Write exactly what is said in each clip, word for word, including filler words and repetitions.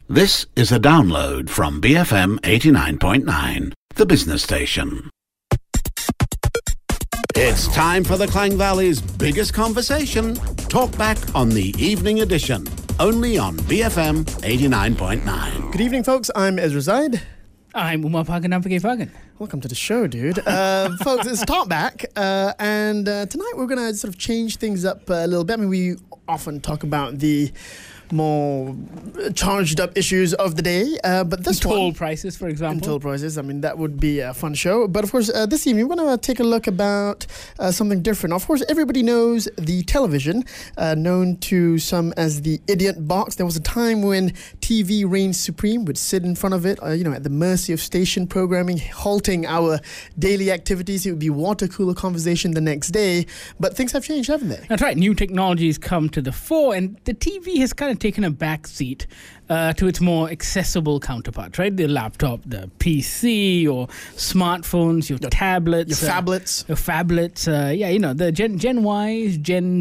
This is a download from B F M eighty-nine point nine, the business station. It's time for the Klang Valley's biggest conversation. Talk back on the evening edition, only on B F M eighty-nine point nine. Good evening, folks. I'm Ezra Zaid. I'm Umar Pagan. I'm Fakir Pagan. Welcome to the show, dude. Uh, folks, it's Talk Back, uh, and uh, tonight we're going to sort of change things up a little bit. I mean, we often talk about the more charged up issues of the day, uh, but this toll one, prices, for example. and toll prices. I mean, that would be a fun show. But of course, uh, this evening we're going to take a look about uh, something different. Of course, everybody knows the television, uh, known to some as the idiot box. There was a time when T V reigned supreme. Would sit in front of it, uh, you know, at the mercy of station programming, halting our daily activities. It would be water cooler conversation the next day. But things have changed, haven't they? That's right. New technologies come to the fore, and the T V has kind of taken a back seat uh, to its more accessible counterpart, right? The laptop, the P C, your smartphones, your, your tablets. Your phablets. Uh, your phablets. Uh, yeah, you know, the Gen, Gen Ys, Gen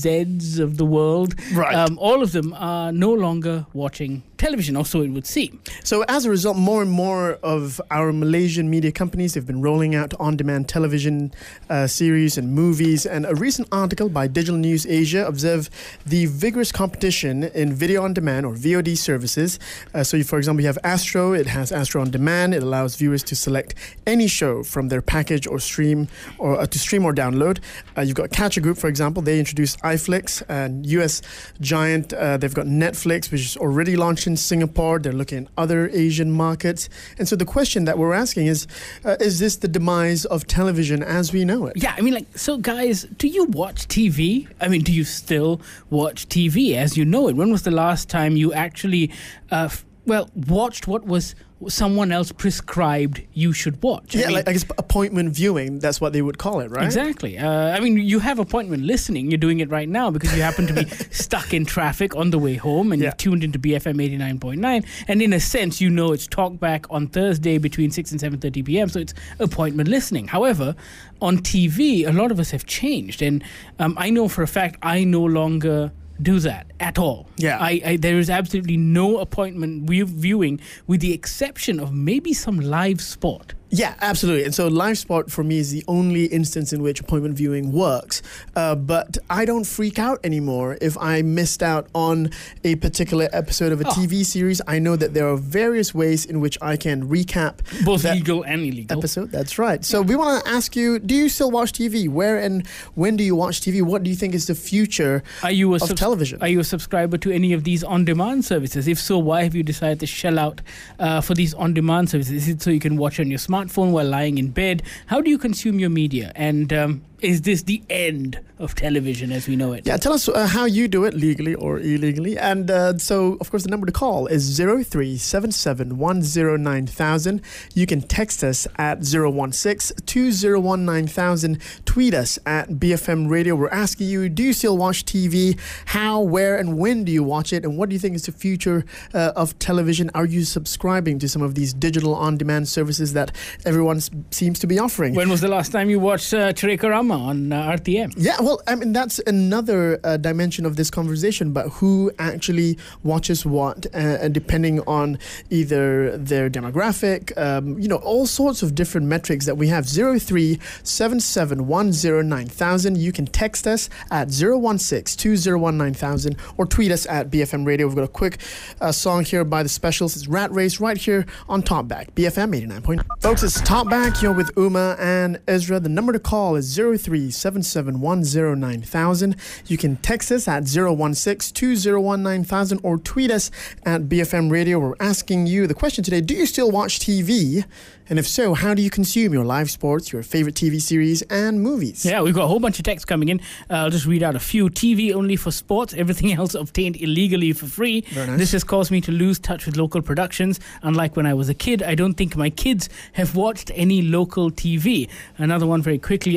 Zs of the world. Right. Um, all of them are no longer watching television, or so it would seem. So as a result, more and more of our Malaysian media companies have been rolling out on-demand television uh, series and movies. And a recent article by Digital News Asia observed the vigorous competition in video on demand, or V O D services. Uh, so, you, for example, you have Astro. It has Astro on demand. It allows viewers to select any show from their package or stream, or uh, to stream or download. Uh, you've got Catcher Group, for example. They introduced iFlix, and U S giant. Uh, they've got Netflix, which is already launched in Singapore. They're looking at other Asian markets. And so the question that we're asking is, uh, is this the demise of television as we know it? Yeah, I mean, like, so guys, do you watch T V? I mean, do you still watch T V as you know it? When was the last time you actually, uh, f- well, watched what was someone else prescribed you should watch? Yeah, I mean, like I guess appointment viewing, that's what they would call it, right? Exactly. Uh, I mean, you have appointment listening. You're doing it right now because you happen to be stuck in traffic on the way home, and yeah. you've tuned into B F M eighty-nine point nine. And in a sense, you know it's Talk Back on Thursday between six and seven thirty p.m. So it's appointment listening. However, on T V, a lot of us have changed. And um, I know for a fact I no longer do that at all. Yeah. I, I there is absolutely no appointment view- viewing with the exception of maybe some live sport. Yeah, absolutely. And so live sport for me is the only instance in which appointment viewing works. Uh, but I don't freak out anymore if I missed out on a particular episode of a oh. T V series. I know that there are various ways in which I can recap both that legal and illegal episode. That's right. So we want to ask you, do you still watch T V? Where and when do you watch T V? What do you think is the future are you a of subs- television? Are you a subscriber to any of these on-demand services? If so, why have you decided to shell out uh, for these on-demand services? Is it so you can watch on your smartphone while lying in bed? How do you consume your media? And um, is this the end of television as we know it? Yeah, tell us uh, how you do it, legally or illegally. And uh, so, of course, the number to call is zero three seven seven one zero nine thousand. You can text us at zero one six two zero one nine thousand. Tweet us at B F M Radio. We're asking you, do you still watch T V? How, where, and when do you watch it? And what do you think is the future uh, of television? Are you subscribing to some of these digital on-demand services that everyone s- seems to be offering? When was the last time you watched uh, Cerita Rama on uh, R T M? Yeah, well, I mean, that's another uh, dimension of this conversation, but who actually watches what, uh, and depending on either their demographic, um, you know, all sorts of different metrics that we have. zero three seven seven one zero nine thousand. You can text us at zero one six two zero one nine thousand or tweet us at B F M Radio. We've got a quick uh, song here by the Specials. It's Rat Race right here on Talk Back, B F M eighty-nine point nine. Folks, it's Talk Back. You're with Uma and Ezra. The number to call is zero three seven seven one zero nine thousand. You can text us at zero one six two zero one nine thousand or tweet us at B F M Radio. We're asking you the question today, do you still watch T V? And if so, how do you consume your live sports, your favorite T V series and movies? Yeah, we've got a whole bunch of texts coming in. Uh, I'll just read out a few. T V only for sports, everything else obtained illegally for free. Very nice. This has caused me to lose touch with local productions. Unlike when I was a kid, I don't think my kids have watched any local T V. Another one very quickly, I don't watch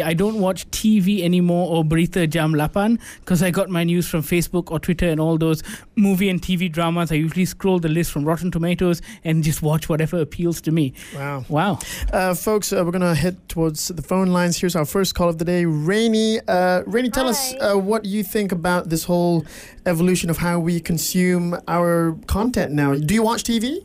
watch T V anymore or Berita Jam Lapan because I got my news from Facebook or Twitter and all those movie and T V dramas. I usually scroll the list from Rotten Tomatoes and just watch whatever appeals to me. Wow. Wow. Uh, folks, uh, we're going to head towards the phone lines. Here's our first call of the day. Rainy, uh, Rainy, tell Hi. us uh, what you think about this whole evolution of how we consume our content now. Do you watch T V?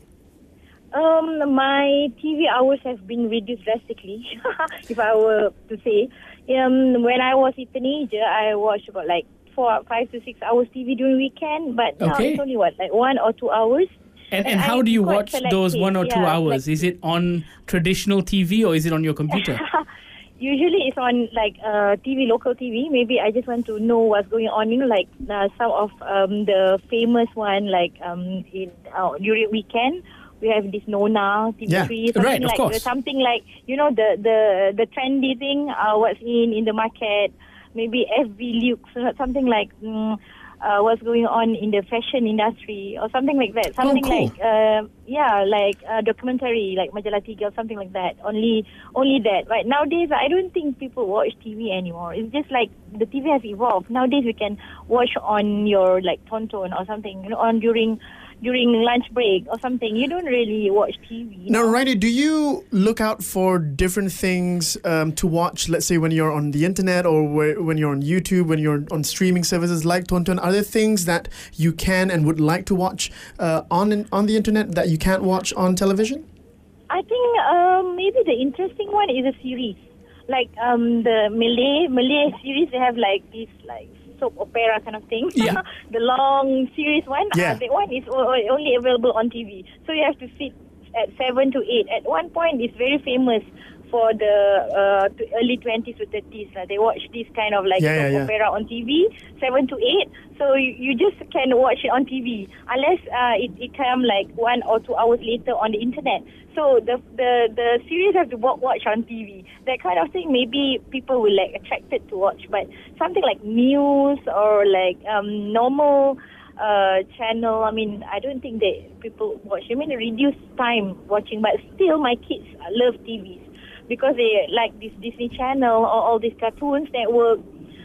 Um, my T V hours have been reduced drastically, if I were to say. Um, when I was a teenager, I watched about like four, five to six hours T V during weekend, but now Okay. it's only what, like one or two hours. And, And and how I'm do you quite watch selective, those one or two yeah, hours? like- Is it on traditional T V or is it on your computer? Usually it's on like uh, T V, local T V. Maybe I just want to know what's going on. You know, like uh, some of um, the famous one, like um, in uh, during weekend. We have this Nona T V three, Yeah. something Right, of like course. something like you know the the the trendy thing. Uh, what's in in the market? Maybe F B Lux, something like mm, uh, what's going on in the fashion industry or something like that. Something cool. like uh, yeah, like a documentary, like Majalah Tiga or something like that. Only only that. Right nowadays, I don't think people watch T V anymore. It's just like the T V has evolved. Nowadays, we can watch on your like Tonton or something, you know, on during. during lunch break or something. You don't really watch T V. Now, no? Rainy, do you look out for different things um, to watch, let's say when you're on the internet or where, when you're on YouTube, when you're on streaming services like Tonton? Are there things that you can and would like to watch uh, on on the internet that you can't watch on television? I think um, maybe the interesting one is a series. Like um, the Malay Malay series, they have like this like soap opera kind of thing. Yeah. The long series one, Yeah. uh, that one is o- o- only available on T V. So you have to sit at seven to eight. At one point, it's very famous for the uh, t- early twenties to thirties. Uh, they watch this kind of like Yeah, soap yeah, yeah. opera on T V, seven to eight. So you, you just can watch it on T V unless uh, it, it come like one or two hours later on the internet. So the the the series have to wa- watch on T V. That kind of thing, maybe people will like attracted to watch. But something like news or like um, normal uh, channel, I mean, I don't think that people watch. I mean, reduce time watching, but still, my kids love T Vs because they like this Disney Channel or all these cartoons network.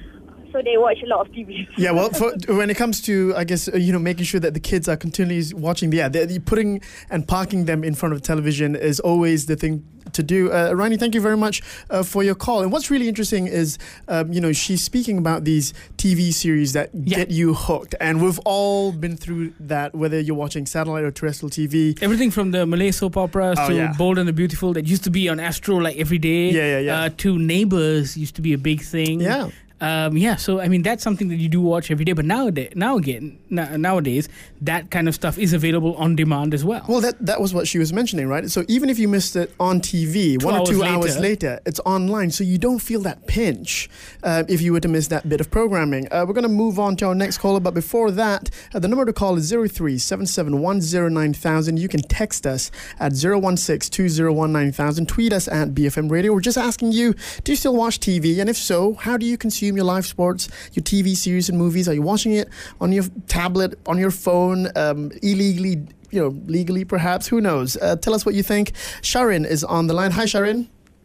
So they watch a lot of T V. Yeah, well, for, when it comes to, I guess, uh, you know, making sure that the kids are continually watching, yeah, they're, they're putting and parking them in front of television is always the thing to do. Uh, Rani, thank you very much uh, for your call. And what's really interesting is, um, you know, she's speaking about these T V series that Yeah. get you hooked. And we've all been through that, whether you're watching satellite or terrestrial T V. Everything from the Malay soap operas Oh, to yeah. Bold and the Beautiful that used to be on Astro like every day. Yeah, yeah, yeah. Uh, to Neighbours used to be a big thing. Yeah. Um, yeah, so I mean that's something that you do watch every day. But nowadays, now again, na- nowadays, that kind of stuff is available on demand as well. Well, that that was what she was mentioning, right? So even if you missed it on T V, Two one or hours two later. hours later, it's online, so you don't feel that pinch uh, if you were to miss that bit of programming. Uh, we're going to move on to our next caller, but before that, uh, the number to call is zero three seven seven one zero nine thousand. You can text us at zero one six two zero one nine thousand. Tweet us at B F M Radio. We're just asking you, do you still watch T V? And if so, how do you consume your live sports, your T V series and movies? Are you watching it on your tablet, on your phone, um, illegally, you know, legally perhaps? Who knows? Uh, tell us what you think. Sharon is on the line. Hi, Sharon.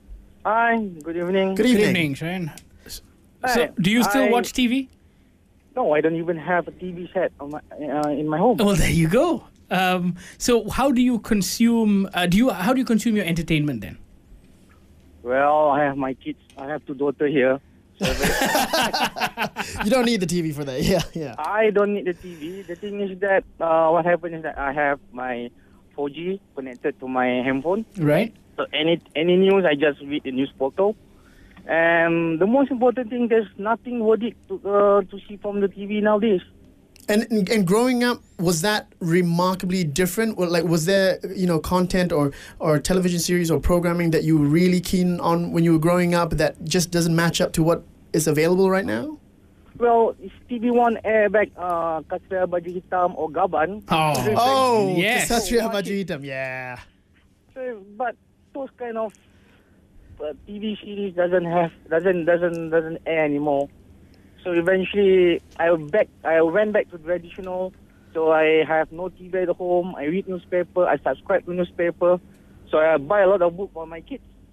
Hi, good evening. Good Good evening. evening, Sharon. So, Hi, do you still I- watch T V? No, I don't even have a T V set on my, uh, in my home. Well, there you go. Um, so, how do you consume? Uh, do you how do you consume your entertainment then? Well, I have my kids. I have two daughters here. You don't need the T V for that. Yeah, yeah. I don't need the T V. The thing is that uh, what happened is that I have my four G connected to my handphone. Right. So any any news, I just read the news portal. And the most important thing, there's nothing worth it to uh, to see from the T V nowadays. And and growing up, was that remarkably different? Or like, was there, you know, content or or television series or programming that you were really keen on when you were growing up that just doesn't match up to what is available right now? Well, if T V One air back uh, Kasria Baju Hitam or Gaban. Oh. Oh, Yes. Kesatria Baju Hitam, yeah. So, but those kind of uh, T V series doesn't have doesn't doesn't doesn't air anymore. So eventually, I back I went back to traditional. So I have no T V at home. I read newspaper. I subscribe to newspaper. So I buy a lot of books for my kids.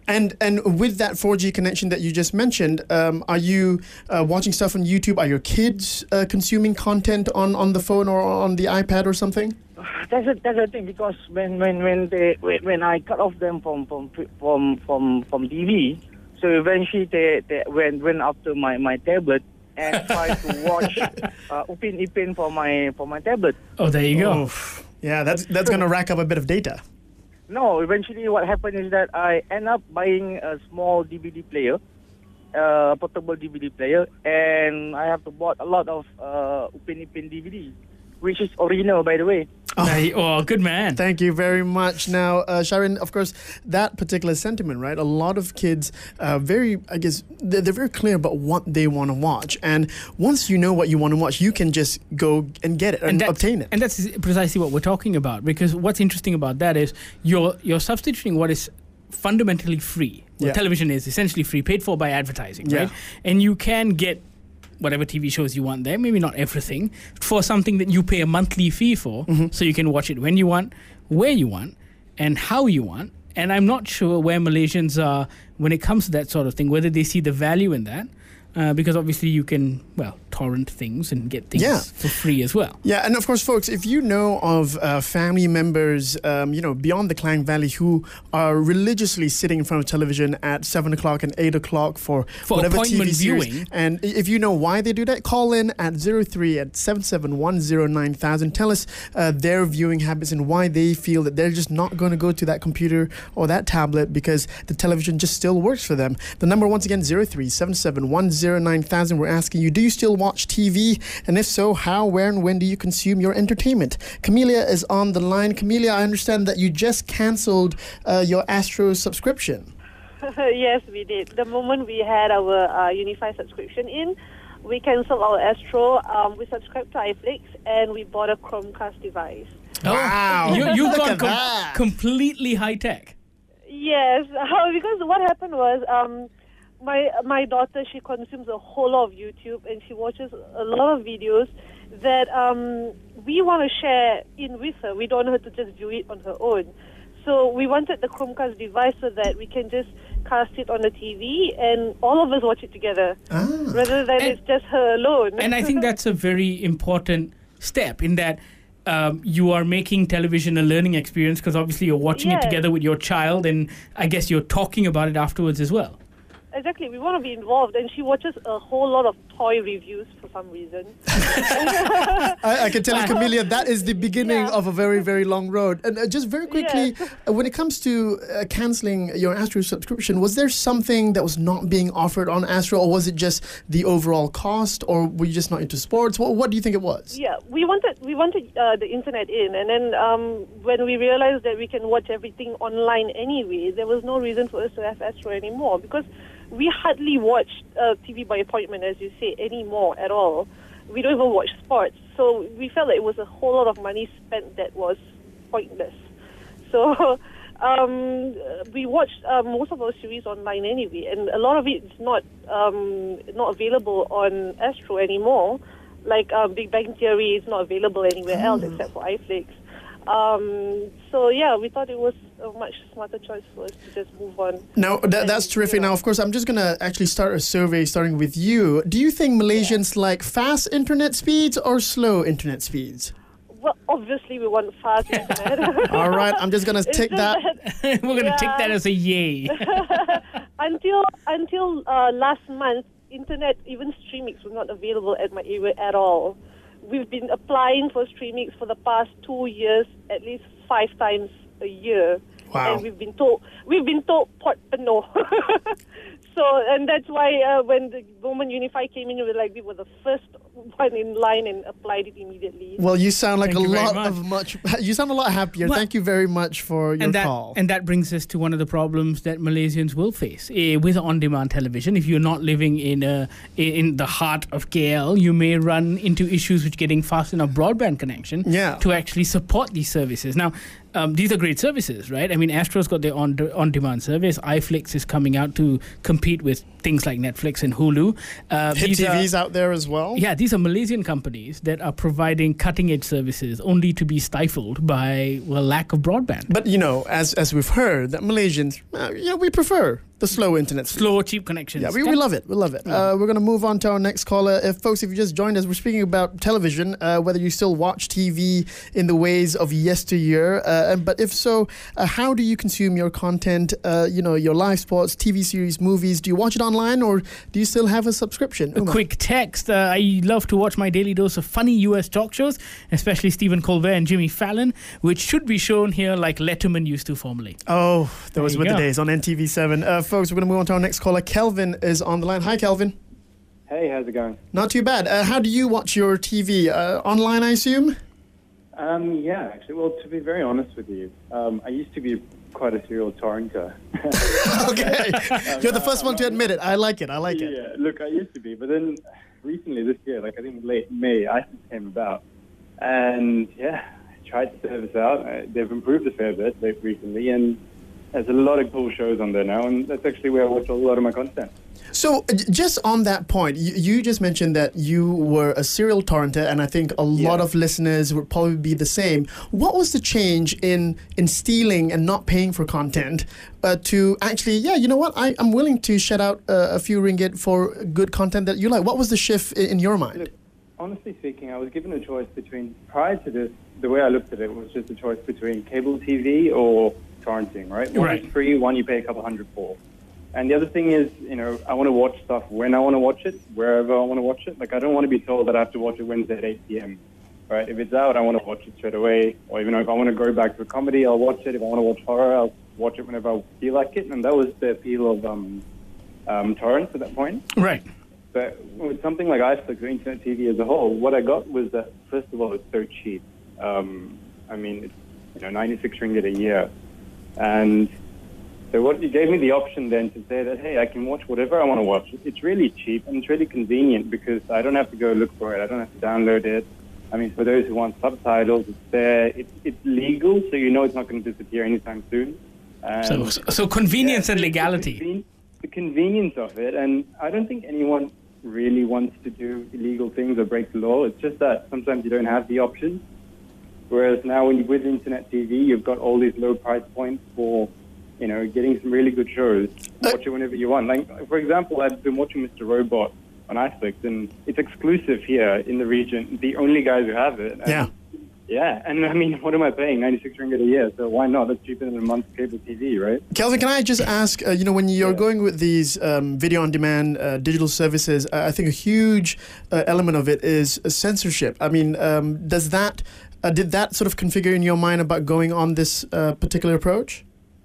And and with that four G connection that you just mentioned, um, are you uh, watching stuff on YouTube? Are your kids uh, consuming content on, on the phone or on the iPad or something? That's a, that's the thing, because when when when they when, when I cut off them from from from from, from T V, so eventually they, they went went after my, my tablet and tried to watch uh, Upin Ipin for my for my tablet. Oh, there you go. Oh, yeah, that's that's going to rack up a bit of data. No, eventually what happened is that I end up buying a small D V D player, a uh, portable D V D player, and I have to bought a lot of uh, Upin Ipin D V D, which is original, by the way. Oh, oh good man. Thank you very much. Now, uh, Sharon, of course, that particular sentiment, right? A lot of kids are very, I guess, they're, they're very clear about what they want to watch. And once you know what you want to watch, you can just go and get it and, and obtain it. And that's precisely what we're talking about. Because what's interesting about that is you're, you're substituting what is fundamentally free. Well, yeah. Television is essentially free, paid for by advertising, yeah. right? And you can get whatever T V shows you want there, maybe not everything, for something that you pay a monthly fee for, mm-hmm. so you can watch it when you want, where you want, and how you want. And I'm not sure where Malaysians are when it comes to that sort of thing, whether they see the value in that, uh, because obviously you can, well, torrent things and get things yeah. for free as well. Yeah, and of course, folks, if you know of uh, family members, um, you know, beyond the Klang Valley who are religiously sitting in front of television at seven o'clock and eight o'clock for, for whatever appointment T V series, viewing, and if you know why they do that, call in at zero three at seven seven one zero nine thousand. Tell us uh, their viewing habits and why they feel that they're just not going to go to that computer or that tablet because the television just still works for them. The number, once again, zero three seven seven one zero nine thousand. We're asking you, do you still watch T V? And if so, how, where, and when do you consume your entertainment? Camellia is on the line. Camellia, I understand that you just cancelled uh, your Astro subscription. Yes, we did. The moment we had our uh, Unify subscription in, we cancelled our Astro. Um, we subscribed to iFlix and we bought a Chromecast device. Oh, wow. you, you've Look gone at com- that. completely high-tech. Yes, because what happened was um, my my daughter, she consumes a whole lot of YouTube and she watches a lot of videos that um, we want to share in with her. We don't want her to just view it on her own. So we wanted the Chromecast device so that we can just cast it on the T V and all of us watch it together, Ah. rather than And- it's just her alone. And I think that's a very important step in that um, you are making television a learning experience because obviously you're watching Yes. it together with your child and I guess you're talking about it afterwards as well. Exactly, we want to be involved, and she watches a whole lot of toy reviews for some reason. I, I can tell you, Camellia, that is the beginning Yeah. of a very, very long road. And uh, just very quickly, Yes. uh, when it comes to uh, cancelling your Astro subscription, was there something that was not being offered on Astro, or was it just the overall cost, or were you just not into sports? What, what do you think it was? Yeah, we wanted we wanted uh, the internet in, and then um, when we realized that we can watch everything online anyway, there was no reason for us to have Astro anymore, because we hardly watch uh, T V by appointment, as you say, anymore at all. We don't even watch sports, so we felt that it was a whole lot of money spent that was pointless. So um, we watched uh, most of our series online anyway, and a lot of it is not um, not available on Astro anymore. Like um, Big Bang Theory is not available anywhere else except for iFlix. Um, so yeah, we thought it was a much smarter choice for us to just move on. Now, that, And, that's terrific. you know. Now, of course, I'm just going to actually start a survey starting with you. Do you think Malaysians like fast internet speeds or slow internet speeds? Well, obviously we want fast internet. All right, I'm just going to It's take just that. We're going to take Yeah. that as a yay. until until uh, last month, internet, even Streamix, was not available at my area at all. We've been applying for Streamix for the past two years, at least five times a year. Wow. And we've been told we've been told pot no. So, and that's why uh, when the Moment Unify came in, we were like, we were the first one in line and applied it immediately. Well, you sound like Thank a you very lot much. of much. You sound a lot happier. Well, Thank you very much for your and that, call. And that brings us to one of the problems that Malaysians will face eh, with on-demand television. If you're not living in a, in the heart of K L, you may run into issues with getting fast enough broadband connection Yeah. to actually support these services. Now, um, these are great services, right? I mean, Astro's got their on on-demand service. iFlix is coming out to compete compete with things like Netflix and Hulu. Uh, Hit these T are- V's out there as well. Yeah, these are Malaysian companies that are providing cutting-edge services only to be stifled by, well, lack of broadband. But, you know, as as we've heard, that Malaysians, uh, you know, we prefer the slow internet speed. Slow, cheap connections. Yeah, we, we love it. We love it. Uh, we're going to move on to our next caller. If folks, if you just joined us, we're speaking about television, uh, whether you still watch T V in the ways of yesteryear. Uh, and- but if so, uh, how do you consume your content, uh, you know, your live sports, T V series, movies? Do you watch it online or do you still have a subscription? A Umar? quick text. Uh, I love to watch my daily dose of funny U S talk shows, especially Stephen Colbert and Jimmy Fallon, which should be shown here like Letterman used to formerly. Oh, those There were you the go. days on N T V seven. Uh, folks, we're going to move on to our next caller. Kelvin is on the line. Hi, Kelvin. Hey, how's it going? Not too bad. Uh, how do you watch your T V? Uh, online, I assume? Um, yeah, actually, well, to be very honest with you, um, I used to be quite a serial torrenter. Okay. You're the first one to admit it. I like it. I like it. Yeah, look, I used to be, but then recently this year, like I think late May, ISIS came about, and yeah, I tried to service out. Uh, they've improved a fair bit late recently, and there's a lot of cool shows on there now, and that's actually where I watch a lot of my content. So, uh, j- just on that point, you, you just mentioned that you were a serial torrenter, and I think a lot Yeah. of listeners would probably be the same. What was the change in in stealing and not paying for content uh, to actually, yeah, you know what, I, I'm willing to shed out uh, a few ringgit for good content that you like? What was the shift in, in your mind? Look, honestly speaking, I was given a choice between, prior to this, the way I looked at it was just a choice between cable T V or torrenting, right? One Right. is free, one you pay a couple hundred for. And the other thing is, you know, I want to watch stuff when I want to watch it, wherever I want to watch it. Like, I don't want to be told that I have to watch it Wednesday at eight p.m., right? If it's out, I want to watch it straight away. Or, you know, if I want to go back to a comedy, I'll watch it. If I want to watch horror, I'll watch it whenever I feel like it. And that was the appeal of um, um, torrents at that point. Right. But with something like iFlix or internet T V as a whole, what I got was that, first of all, it's so cheap. Um, I mean, it's, you know, ninety-six ringgit a year. And so what it gave me the option then to say that, hey, I can watch whatever I want to watch. It's really cheap and it's really convenient because I don't have to go look for it. I don't have to download it. I mean, for those who want subtitles, it's there. It's, it's legal, so you know it's not going to disappear anytime soon. So, And- so convenience yeah, and the- legality. The, conven- the convenience of it, and I don't think anyone really wants to do illegal things or break the law. It's just that sometimes you don't have the option. Whereas now, when you, with internet T V, you've got all these low price points for, you know, getting some really good shows. Watch it whenever you want. Like, for example, I've been watching Mister Robot on iFlix, and it's exclusive here in the region. The only guys who have it. And Yeah. Yeah, and I mean, what am I paying? ninety-six ringgit a year, so why not? That's cheaper than a month's cable T V, right? Kelvin, can I just ask, uh, you know, when you're Yeah. going with these um, video-on-demand uh, digital services, uh, I think a huge uh, element of it is uh, censorship. I mean, um, does that, uh, did that sort of configure in your mind about going on this uh, particular approach?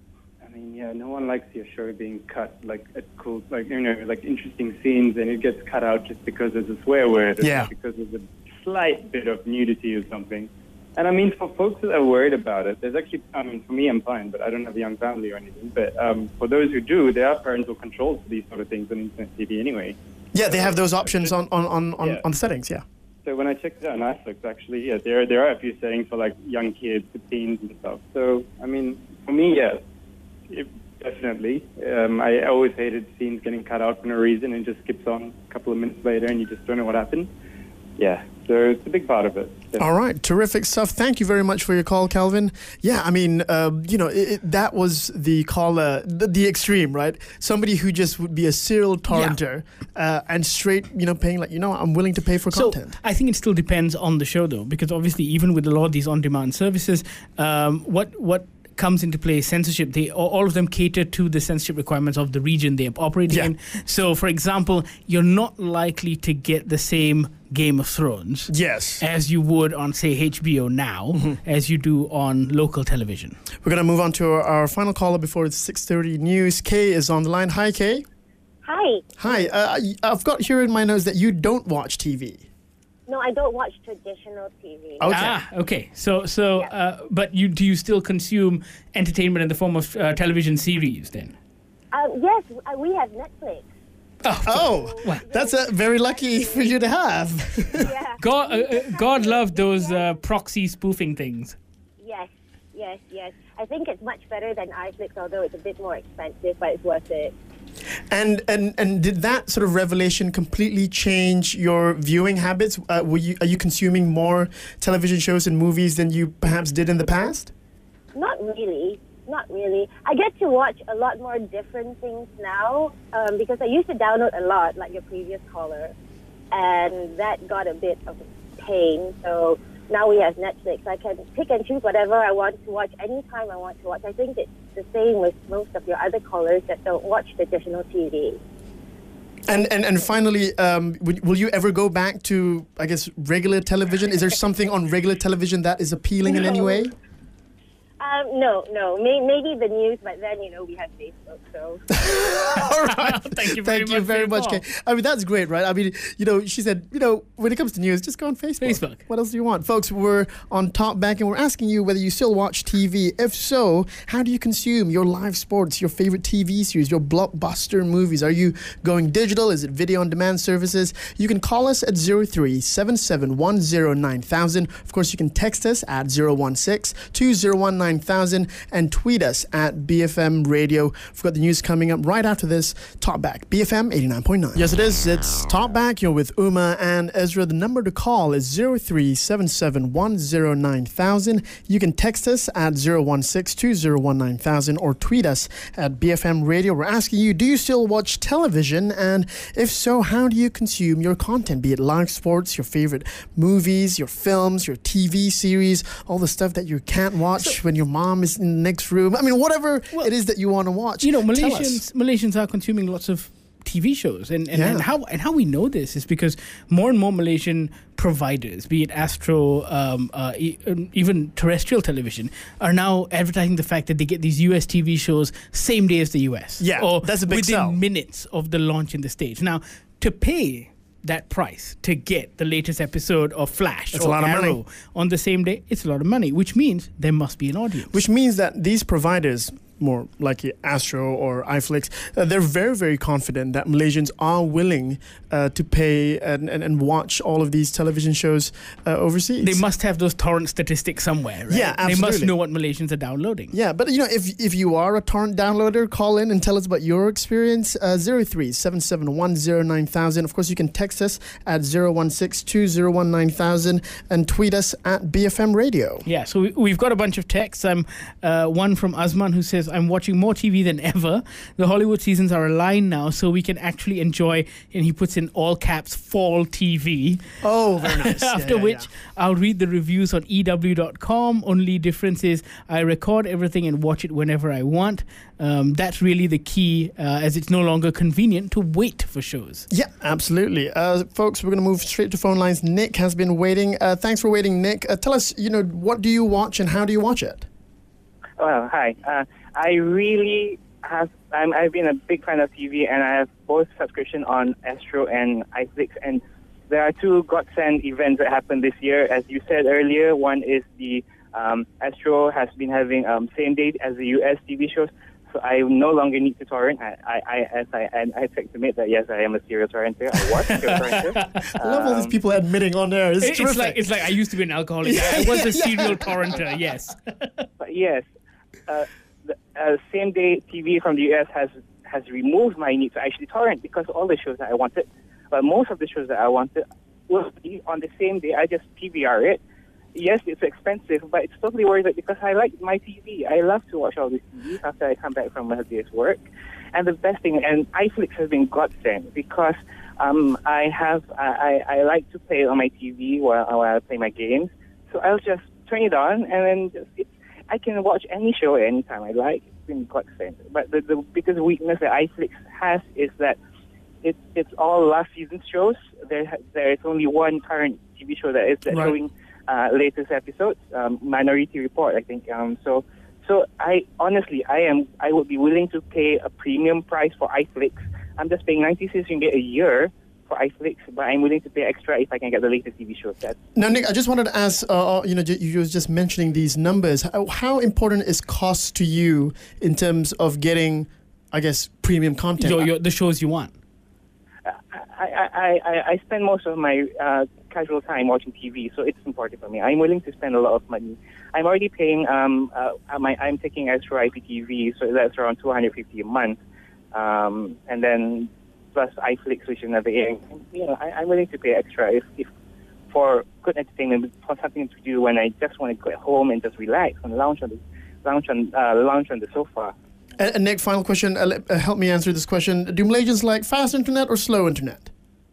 I mean, yeah, no one likes your show being cut, like, at cool, like, you know, like interesting scenes, and it gets cut out just because there's a swear word, or Yeah. just because there's a slight bit of nudity or something. And I mean, for folks that are worried about it, there's actually, I mean, for me, I'm fine, but I don't have a young family or anything. But um, for those who do, there are parental controls for these sort of things on internet T V anyway. Yeah, they have those options on, on, on, on, Yeah. on the settings, yeah. So when I checked it out on Netflix, actually, yeah, there there are a few settings for like young kids, for teens and stuff. So I mean, for me, yes, it, definitely. Um, I always hated scenes getting cut out for no reason and just skips on a couple of minutes later, and you just don't know what happened. Yeah, so it's a big part of it. definitely. All right, terrific stuff. Thank you very much for your call, Calvin. Yeah, I mean, uh, you know, it, it, that was the caller, the, the extreme, right? Somebody who just would be a serial torrenter uh, and straight, you know, paying like, you know, I'm willing to pay for So content. I think it still depends on the show, though, because obviously, even with a lot of these on-demand services, um, what what comes into play is censorship. They all of them cater to the censorship requirements of the region they're operating Yeah. in. So, for example, you're not likely to get the same Game of Thrones Yes. as you would on, say, H B O now, Mm-hmm. as you do on local television. We're going to move on to our, our final caller before the six thirty news. Kay is on the line. Hi, Kay. Hi. Hi. Uh, I've got here in my notes that you don't watch T V. No, I don't watch traditional T V. Okay. Ah, okay. So, so, uh, but you do you still consume entertainment in the form of uh, television series then? Um, yes, uh, we have Netflix. Oh, that's uh, very lucky for you to have. Yeah. God, uh, uh, God loved those uh, proxy spoofing things. Yes, yes, yes. I think it's much better than iFlix, although it's a bit more expensive, but it's worth it. And and and did that sort of revelation completely change your viewing habits? Uh, were you are you consuming more television shows and movies than you perhaps did in the past? Not really. Not really. I get to watch a lot more different things now um, because I used to download a lot, like your previous caller, and that got a bit of a pain. So now we have Netflix. I can pick and choose whatever I want to watch anytime I want to watch. I think it's the same with most of your other callers that don't watch traditional T V. And and, and finally, um, will, will you ever go back to, I guess, regular television? Is there something on regular television that is appealing in any way? Um, no, no. May, maybe the news, but then, you know, we have Facebook, so. All right. Thank you very Thank much. you very much, Kay. Kay. I mean, that's great, right? I mean, you know, she said, you know, when it comes to news, just go on Facebook. Facebook. What else do you want? Folks, we're on Talkback and we're asking you whether you still watch T V. If so, how do you consume your live sports, your favorite T V series, your blockbuster movies? Are you going digital? Is it video on demand services? You can call us at zero three seven seven one zero nine thousand. Of course, you can text us at zero one six two zero one nine thousand and tweet us at B F M Radio. We've got the news coming up right after this. Talkback, B F M eighty-nine point nine. Yes, it is. It's Talkback. You're with Uma and Ezra. The number to call is zero three seven seven one zero nine thousand. You can text us at zero one six two zero one nine thousand or tweet us at B F M Radio. We're asking you, do you still watch television? And if so, how do you consume your content? Be it live sports, your favorite movies, your films, your T V series, all the stuff that you can't watch so, when your mom is in the next room. I mean, whatever well, it is that you want to watch. You know, Malaysians Malaysians are consuming lots of T V shows, and and, Yeah. and how and how we know this is because more and more Malaysian providers, be it Astro, um, uh, e- um, even terrestrial television, are now advertising the fact that they get these U S T V shows same day as the U S. Yeah, or that's a big within sell. minutes of the launch in the States. Now, to pay that price to get the latest episode of Flash That's or a lot of Arrow money. on the same day, it's a lot of money, which means there must be an audience. Which means that these providers, more like Astro or iFlix, uh, they're very, very confident that Malaysians are willing uh, to pay and, and, and watch all of these television shows uh, overseas. They must have those torrent statistics somewhere, right? Yeah, They must absolutely. know what Malaysians are downloading. Yeah, but you know, if if you are a torrent downloader, call in and tell us about your experience. Uh, zero three seven seven one zero nine thousand. Of course, you can text us at zero one six two zero one nine thousand and tweet us at B F M Radio. Yeah, so we, we've got a bunch of texts. Um, uh, one from Azman who says, I'm watching more T V than ever. The Hollywood seasons are aligned now, so we can actually enjoy, and he puts in all caps, fall T V. Oh, very nice. After Yeah, yeah, which, yeah. I'll read the reviews on E W dot com. Only difference is I record everything and watch it whenever I want. Um, that's really the key, uh, as it's no longer convenient to wait for shows. Yeah, absolutely. Uh, folks, we're going to move straight to phone lines. Nick has been waiting. Uh, thanks for waiting, Nick. Uh, tell us, you know, what do you watch and how do you watch it? Well, hi. Uh, I really have. I'm, I've been a big fan of T V, and I have both subscription on Astro and iFlix. And there are two godsend events that happened this year, as you said earlier. One is the um, Astro has been having um, same day as the U S T V shows, so I no longer need to torrent. I, I, I as I, and I have to admit that yes, I am a serial torrenter. I was a serial torrenter. I love all these Um, people admitting on there. It's It- terrific. It's like it's like I used to be an alcoholic. I was a serial torrenter. Yes. But yes, uh, the uh, same day T V from the U S has has removed my need to actually torrent because all the shows that I wanted, but most of the shows that I wanted will be on the same day. I just P V R it. Yes, it's expensive, but it's totally worth it because I like my T V. I love to watch all these T Vs after I come back from my day's work. And the best thing, and iFlix has been godsend because um, I have I, I, I like to play on my T V while, while I play my games. So I'll just turn it on and then just, it's, I can watch any show at any time I like. It's been godsend. But the, the biggest weakness that iFlix has is that it's it's all last season shows. There ha- there is only one current T V show that is that Right. showing uh, latest episodes. Um, Minority Report, I think. Um, so so I honestly I am I would be willing to pay a premium price for iFlix. I'm just paying ninety-six ringgit a year for iFlix, but I'm willing to pay extra if I can get the latest T V shows. That's Now, Nick, I just wanted to ask, uh, you know, you were just mentioning these numbers. How, how important is cost to you in terms of getting, I guess, premium content? Your, your, the shows you want. I, I, I, I spend most of my uh, casual time watching T V, so it's important for me. I'm willing to spend a lot of money. I'm already paying, um, uh, my, I'm taking extra I P T V, so that's around two hundred fifty a month. um, and then plus iFlix, which is another airing. You know, I, I'm willing to pay extra if, if for good entertainment, for something to do when I just want to go at home and just relax and lounge on the lounge on uh, lounge on the sofa. And, and Nick, final question. Uh, uh, help me answer this question. Do Malaysians like fast internet or slow internet?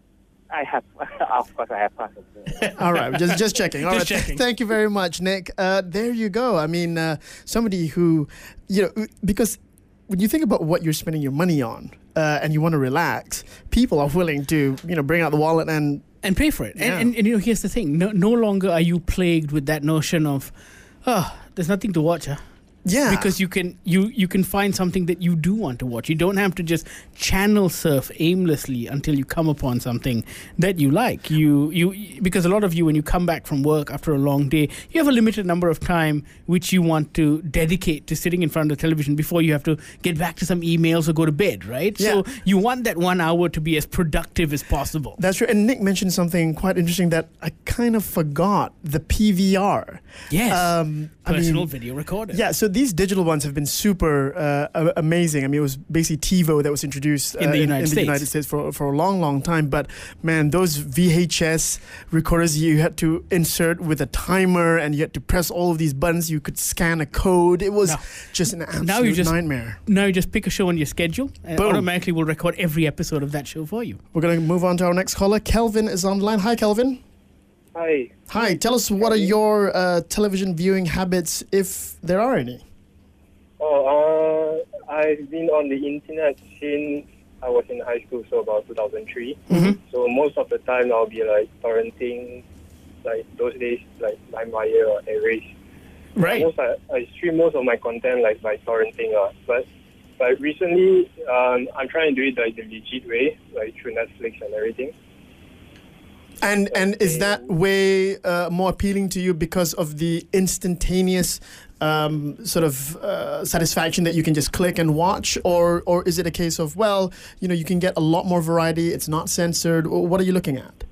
I have, of course, I have fast internet. All right, just just checking. All Just right, checking. thank you very much, Nick. Uh, there you go. I mean, uh, somebody who, you know, because when you think about what you're spending your money on, uh, and you want to relax, people are willing to, you know, bring out the wallet and And pay for it. Yeah. And, and, and you know, here's the thing. No, no longer are you plagued with that notion of, oh, there's nothing to watch, huh? yeah, Because you can you you can find something that you do want to watch. You don't have to just channel surf aimlessly until you come upon something that you like. You you because a lot of you, when you come back from work after a long day, you have a limited number of time which you want to dedicate to sitting in front of the television before you have to get back to some emails or go to bed, right? Yeah. So you want that one hour to be as productive as possible. that's true. And Nick mentioned something quite interesting that I kind of forgot: the P V R. Yes. Um, I Personal mean, video recorder. Yeah, so these digital ones have been super uh, a- amazing. I mean, it was basically TiVo that was introduced In the uh, United in, States. the United States for for a long, long time. But man, those V H S recorders you had to insert with a timer, and you had to press all of these buttons. You could scan a code. It was Now- just an absolute now you just- nightmare. Now you just pick a show on your schedule and Boom. automatically will record every episode of that show for you. We're going to move on to our next caller. Kelvin is on the line. Hi, Kelvin. Hi. Hi, tell us, what are your uh, television viewing habits, if there are any? Oh, uh, I've been on the internet since I was in high school, so about two thousand three. Mhm. So most of the time I'll be like torrenting, like those days, like LimeWire or Erase. Right. Most I, I stream most of my content like by torrenting, uh, but but recently um, I'm trying to do it like the legit way, like through Netflix and everything. And and is that way uh, more appealing to you because of the instantaneous um, sort of uh, satisfaction that you can just click and watch, or or is it a case of, well, you know, you can get a lot more variety, it's not censored, or what are you looking at?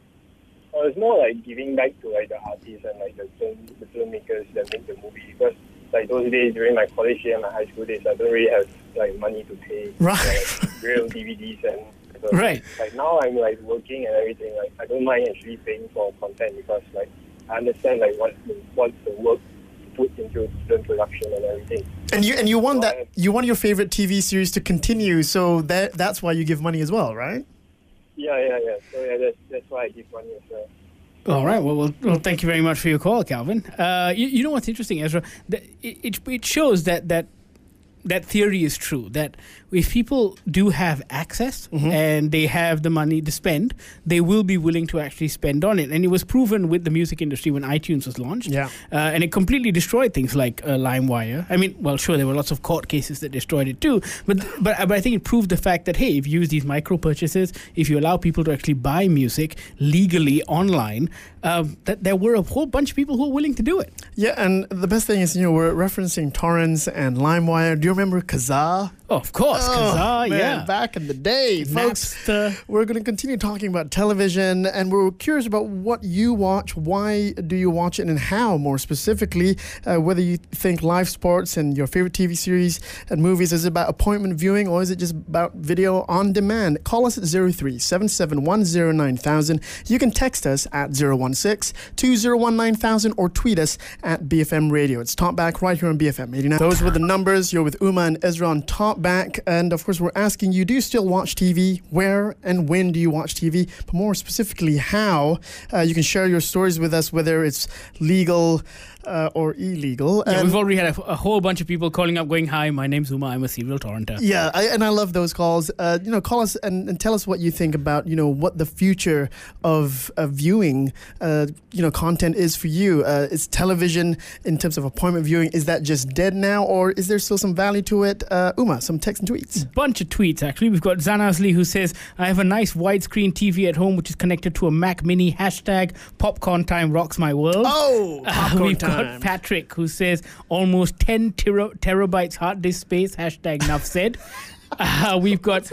Uh, it's more like giving back to like the artists and like the film, the filmmakers that make the movie, because like those days during my college year and my high school days, I don't really have like money to pay Right. for, like, real D V Ds and. So, Right. Like now I'm like working and everything. Like I don't mind actually paying for content because like I understand like what what's the work put into film production and everything. And you and you want So that I- you want your favorite T V series to continue, so that that's why you give money as well, right? Yeah, yeah, yeah. So yeah, that's that's why I give money as well. All right. Well, well, well, thank you very much for your call, Calvin. Uh, you, you know what's interesting, Ezra? That it, it it shows that that that theory is true. That if people do have access and they have the money to spend, they will be willing to actually spend on it. And it was proven with the music industry when iTunes was launched. Yeah. Uh, and it completely destroyed things like uh, LimeWire. I mean, well, sure, there were lots of court cases that destroyed it too. But, but but I think it proved the fact that, hey, if you use these micro purchases, if you allow people to actually buy music legally online, um, that there were a whole bunch of people who were willing to do it. Yeah, and the best thing is, you know, we're referencing torrents and LimeWire. Do you remember Kazaa? Oh, of course, Kazaa, man, yeah. back in the day, folks. Napster. We're going to continue talking about television, and we're curious about what you watch. Why do you watch it, and how, more specifically, uh, whether you think live sports and your favorite T V series and movies is about appointment viewing, or is it just about video on demand? Call us at zero three seven seven one zero nine thousand. You can text us at zero one six two zero one nine thousand or tweet us at B F M Radio. It's Top Back right here on B F M eighty-nine. Those were the numbers. You're with Uma and Ezra on Top Back, and of course we're asking you, do you still watch T V? Where and when do you watch T V? But more specifically, how? Uh, you can share your stories with us, whether it's legal uh, or illegal. Yeah, And- we've already had a, a whole bunch of people calling up going, hi, my name's Uma, I'm a serial torrenter. Yeah, I, and I love those calls. Uh, you know, call us and, and tell us what you think about, you know, what the future of uh, viewing, uh, you know, content is for you. Uh, is television, in terms of appointment viewing, is that just dead now, or is there still some value to it? Uh, Uma, some text and tweets. Bunch of tweets, actually. We've got Zanazli who says, I have a nice widescreen T V at home which is connected to a Mac Mini. Hashtag popcorn time rocks my world. Oh, Uh, popcorn we've time. got Patrick who says almost ten tera- terabytes hard disk space. Hashtag enough said. Uh, we've got With the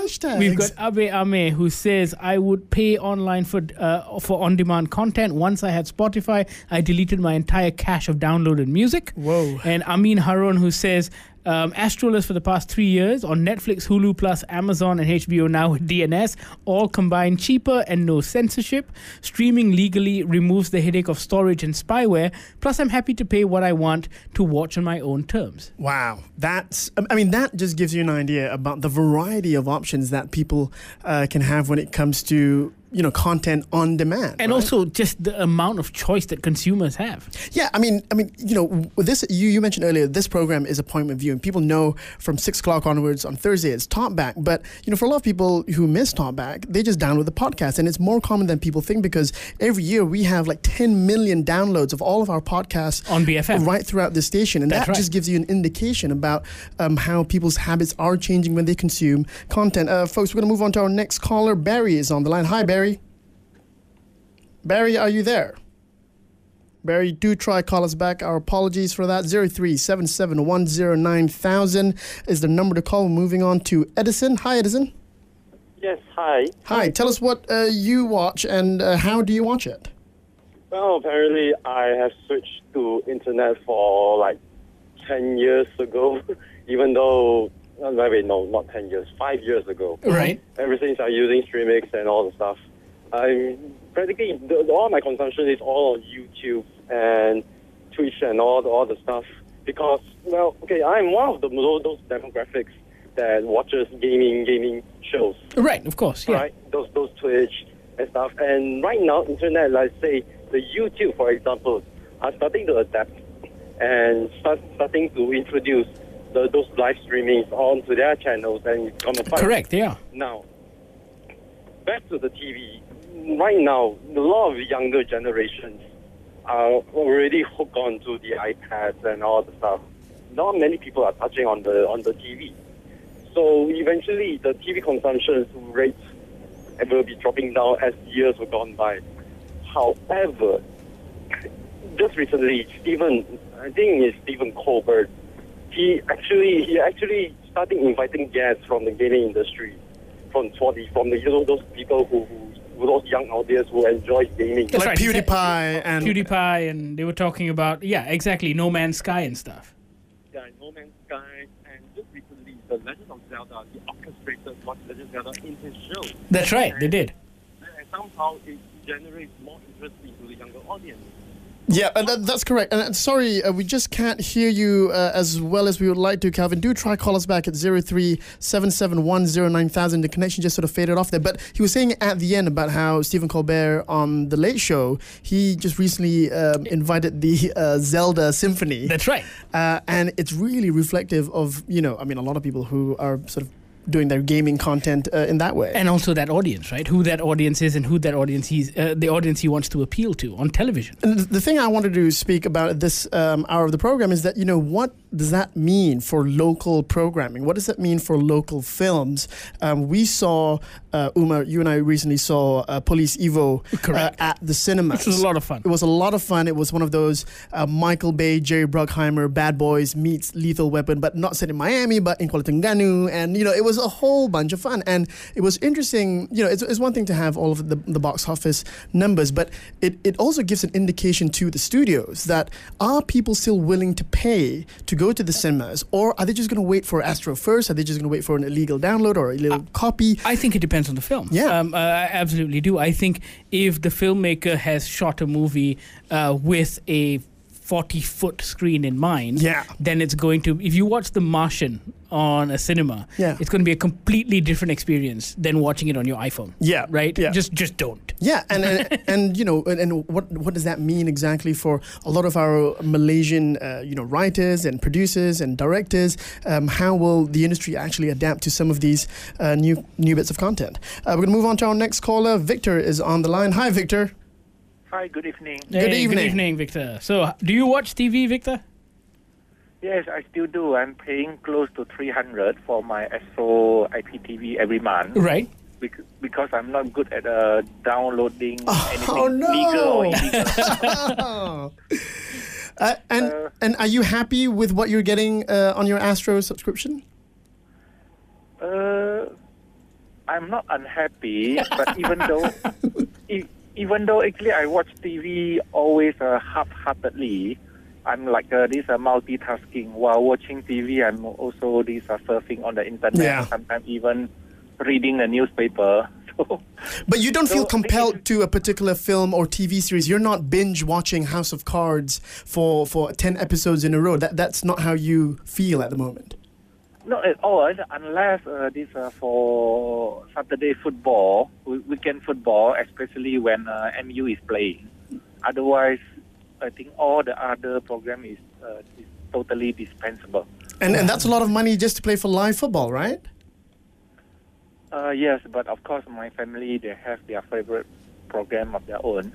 hashtags. We've got Abe Ame who says, I would pay online for uh, for on-demand content. Once I had Spotify, I deleted my entire cache of downloaded music. Whoa. And Amin Harun who says, um, Astrolist for the past three years on Netflix, Hulu Plus, Amazon, and H B O Now with D N S, all combined, cheaper and no censorship. Streaming legally removes the headache of storage and spyware. Plus, I'm happy to pay what I want to watch on my own terms. Wow, that's, I mean, that just gives you an idea about the variety of options that people uh, can have when it comes to, you know, content on demand. And right? also just the amount of choice that consumers have. Yeah, I mean, I mean, you know, with this, you, you mentioned earlier, this program is appointment viewing. People know from six o'clock onwards on Thursday it's Talkback. But, you know, for a lot of people who miss Talkback, they just download the podcast. And it's more common than people think because every year we have like ten million downloads of all of our podcasts on B F M right throughout the station. And That's that right. just gives you an indication about um, how people's habits are changing when they consume content. Uh, folks, we're going to move on to our next caller. Barry is on the line. Hi, Barry. Barry, are you there? Barry, do try call us back. Our apologies for that. zero three seven seven one zero nine thousand is the number to call. Moving on to Edison. Hi, Edison. Yes, hi. Hi, tell us what uh, you watch and uh, how do you watch it? Well, apparently I have switched to internet for like ten years ago, even though, uh, wait, no, not ten years, five years ago. Right. Ever since I'm using Streamix and all the stuff. I'm practically, the, the, all my consumption is all on YouTube and Twitch and all the, all the stuff because, well, okay, I'm one of the, those, those demographics that watches gaming gaming shows. Right, of course, yeah. Right, those those Twitch and stuff. And right now, internet, let's say the YouTube, for example, are starting to adapt and start starting to introduce the, those live streamings onto their channels and it's gonna fight. Correct, yeah. Now, back to the T V. Right now, a lot of younger generations are already hooked on to the iPads and all the stuff. Not many people are touching on the on the T V. So eventually, the T V consumption rates will be dropping down as years have gone by. However, just recently, Stephen, I think it's Stephen Colbert, he actually he actually started inviting guests from the gaming industry, from from the from the you know, those people who, who those young audience who enjoy gaming. That's like right. PewDiePie and PewDiePie, and they were talking about, yeah, exactly, No Man's Sky and stuff. Yeah, No Man's Sky, and just recently, The Legend of Zelda, he orchestrated what Legend of Zelda in his show. That's right, and, they did. And somehow it generates more interest into the younger audience. Yeah, and that, that's correct. And uh, sorry, uh, we just can't hear you uh, as well as we would like to, Calvin. Do try call us back at zero three seven seven one zero nine thousand. The connection just sort of faded off there. But he was saying at the end about how Stephen Colbert on The Late Show, he just recently um, invited the uh, Zelda Symphony. That's right. Uh, and it's really reflective of, you know, I mean, a lot of people who are sort of doing their gaming content uh, in that way. And also that audience, right? Who that audience is and who that audience he's, uh, the audience he wants to appeal to on television. And the thing I wanted to speak about at this um, hour of the program is that, you know, what does that mean for local programming? What does that mean for local films? Um, we saw, uh, Umar, you and I recently saw uh, Police Evo uh, at the cinema. Which was a lot of fun. It was a lot of fun. It was one of those uh, Michael Bay, Jerry Bruckheimer, Bad Boys meets Lethal Weapon, but not set in Miami, but in Kuala Terengganu. And, you know, it was a whole bunch of fun. And it was interesting. You know, it's, it's one thing to have all of the, the box office numbers, but it, it also gives an indication to the studios that are people still willing to pay to go to the cinemas, or are they just going to wait for Astro first? Are they just going to wait for an illegal download or a illegal uh, copy? I think it depends on the film. Yeah. Um, uh, I absolutely do. I think if the filmmaker has shot a movie uh, with a forty-foot screen in mind, yeah. then it's going to... If you watch The Martian on a cinema, yeah. it's going to be a completely different experience than watching it on your iPhone. Yeah. Right? Yeah. Just just don't. Yeah, and and, and you know, and, and what what does that mean exactly for a lot of our Malaysian, uh, you know, writers and producers and directors? Um, how will the industry actually adapt to some of these uh, new new bits of content? Uh, we're going to move on to our next caller. Victor is on the line. Hi, Victor. Hi, good evening. Hey, good evening. Good evening, Victor. So, do you watch T V, Victor? Yes, I still do. I'm paying close to three hundred for my Astro I P T V every month. Right. Bec- because I'm not good at uh, downloading oh, anything oh, no. legal or illegal. uh, and uh, and are you happy with what you're getting uh, on your Astro subscription? Uh, I'm not unhappy, but even though, e- even though actually I watch T V always uh, half-heartedly, I'm like uh, this uh, multitasking while watching T V. I'm also this uh, surfing on the internet. Yeah. Sometimes even reading the newspaper. So, But you don't so feel compelled to a particular film or T V series. You're not binge watching House of Cards for, for ten episodes in a row. That that's not how you feel at the moment. Not at all, unless uh, this uh, for Saturday football, we- weekend football, especially when uh, M U is playing. Otherwise, I think all the other program is, uh, is totally dispensable. And and that's a lot of money just to play for live football, right? Uh, yes, but of course, my family, they have their favorite program of their own.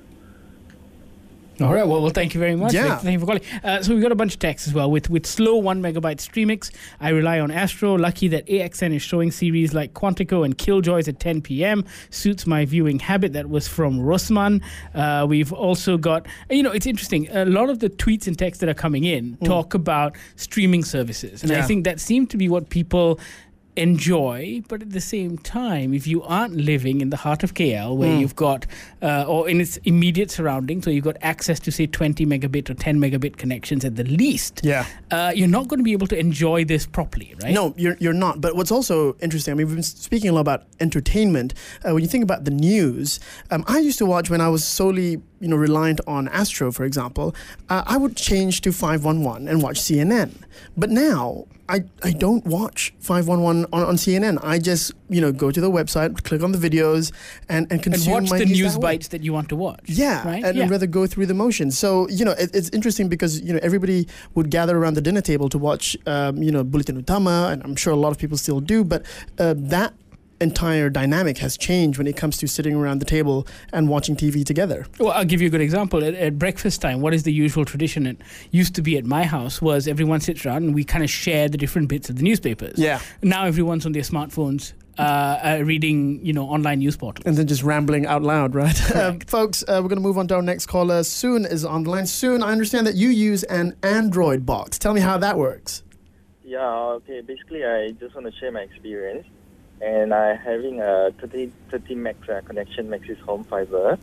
All right. Well, well, thank you very much. Yeah. Thank, thank you for calling. Uh, so we got a bunch of texts as well. With with slow one megabyte Streamix, I rely on Astro. Lucky that A X N is showing series like Quantico and Killjoys at ten p.m. Suits my viewing habit. That was from Rosman. Uh, we've also got, you know, it's interesting. A lot of the tweets and texts that are coming in Mm. talk about streaming services, and I Yeah. think that seemed to be what people enjoy. But at the same time, if you aren't living in the heart of K L, where Mm. you've got uh, or in its immediate surroundings, where you've got access to say twenty megabit or ten megabit connections at the least, Yeah. uh, you're not going to be able to enjoy this properly, right? No, you're you're not. But what's also interesting, I mean, we've been speaking a lot about entertainment. Uh, when you think about the news, um, I used to watch when I was solely, you know, reliant on Astro, for example. Uh, I would change to five one one and watch C N N. But now I I don't watch five one one on, on C N N. I just, you know, go to the website, click on the videos, and and And consume watch my the news news that way. bites that you want to watch. Yeah, right? and yeah. rather go through the motions. So, you know, it, it's interesting because, you know, everybody would gather around the dinner table to watch, um, you know, Bulletin Utama, and I'm sure a lot of people still do, but uh, that entire dynamic has changed when it comes to sitting around the table and watching T V together. Well, I'll give you a good example. At, at breakfast time, what is the usual tradition? It used to be at my house was everyone sits around and we kind of share the different bits of the newspapers. Yeah. Now everyone's on their smartphones, uh, uh, reading, you know, online news portals. And then just rambling out loud, right? Uh, folks, uh, we're going to move on to our next caller. Soon is on the line. Soon, I understand that you use an Android box. Tell me how that works. Yeah, okay. Basically, I just want to share my experience. And I'm having a thirty, thirty meg uh, connection, Maxis Home Fiber.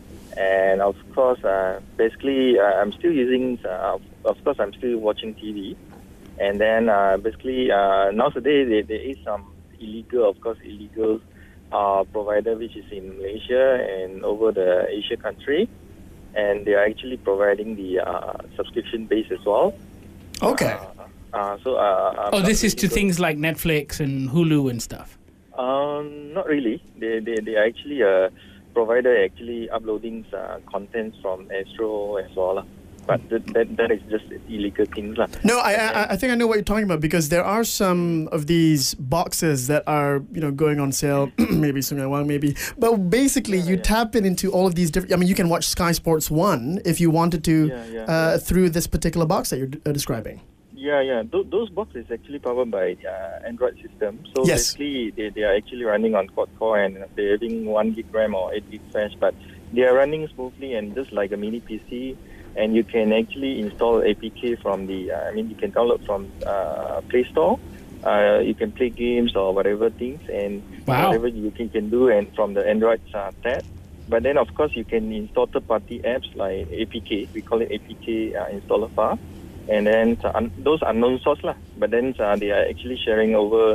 And of course, uh, basically, uh, I'm still using, uh, of course, I'm still watching T V. And then uh, basically, uh, nowadays, there, there is some illegal, of course, illegal uh, provider, which is in Malaysia and over the Asia country. And they are actually providing the uh, subscription base as well. Okay. Uh, uh, so, uh, I'm Oh, not this is really to good. things like Netflix and Hulu and stuff. Um, not really. They they they are actually a provider actually uploading uh, contents from Astro as well, lah. But that, that that is just illegal things, lah. No, I, I I think I know what you're talking about because there are some of these boxes that are, you know, going on sale. Maybe Sungai Wang, maybe. But basically, you tap in into all of these different. I mean, you can watch Sky Sports One if you wanted to Yeah, yeah, uh, through this particular box that you're uh, describing. Yeah, yeah. Th- those boxes is actually powered by uh, Android system. So Yes. basically, they, they are actually running on quad-core and they're having one gig RAM or eight gig flash, but they are running smoothly and just like a mini P C. And you can actually install A P K from the. Uh, I mean, you can download from uh, Play Store. Uh, you can play games or whatever things and Wow. whatever you can, can do, and from the Android uh, tab. But then, of course, you can install third-party apps like A P K. We call it A P K uh, installer file. And then uh, un- those are known source lah. But then uh, they are actually sharing over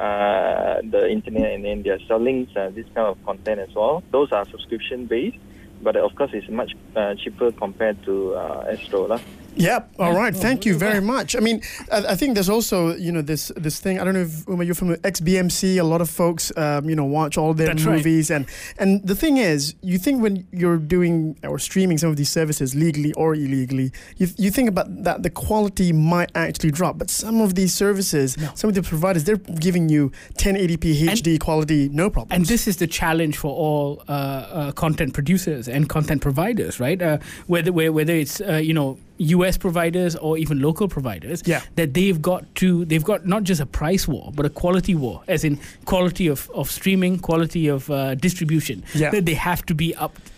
uh, the internet, and then they are selling uh, this kind of content as well. Those are subscription based, but uh, of course it's much uh, cheaper compared to uh, Astro lah. Yep. All right. Thank you very much. I mean, I, I think there's also, you know, this this thing. I don't know if Uma, you're from X B M C. A lot of folks, um, you know, watch all their That's right. movies, and and the thing is, you think when you're doing or streaming some of these services legally or illegally, you you think about that the quality might actually drop. But some of these services, some of the providers, they're giving you ten eighty p H D quality, no problem. And this is the challenge for all uh, uh, content producers and content providers, right? Uh, whether whether it's uh, you know, U S providers or even local providers, yeah. that they've got to they've got not just a price war but a quality war, as in quality of, of streaming, quality of uh, distribution. Yeah. That they have to be up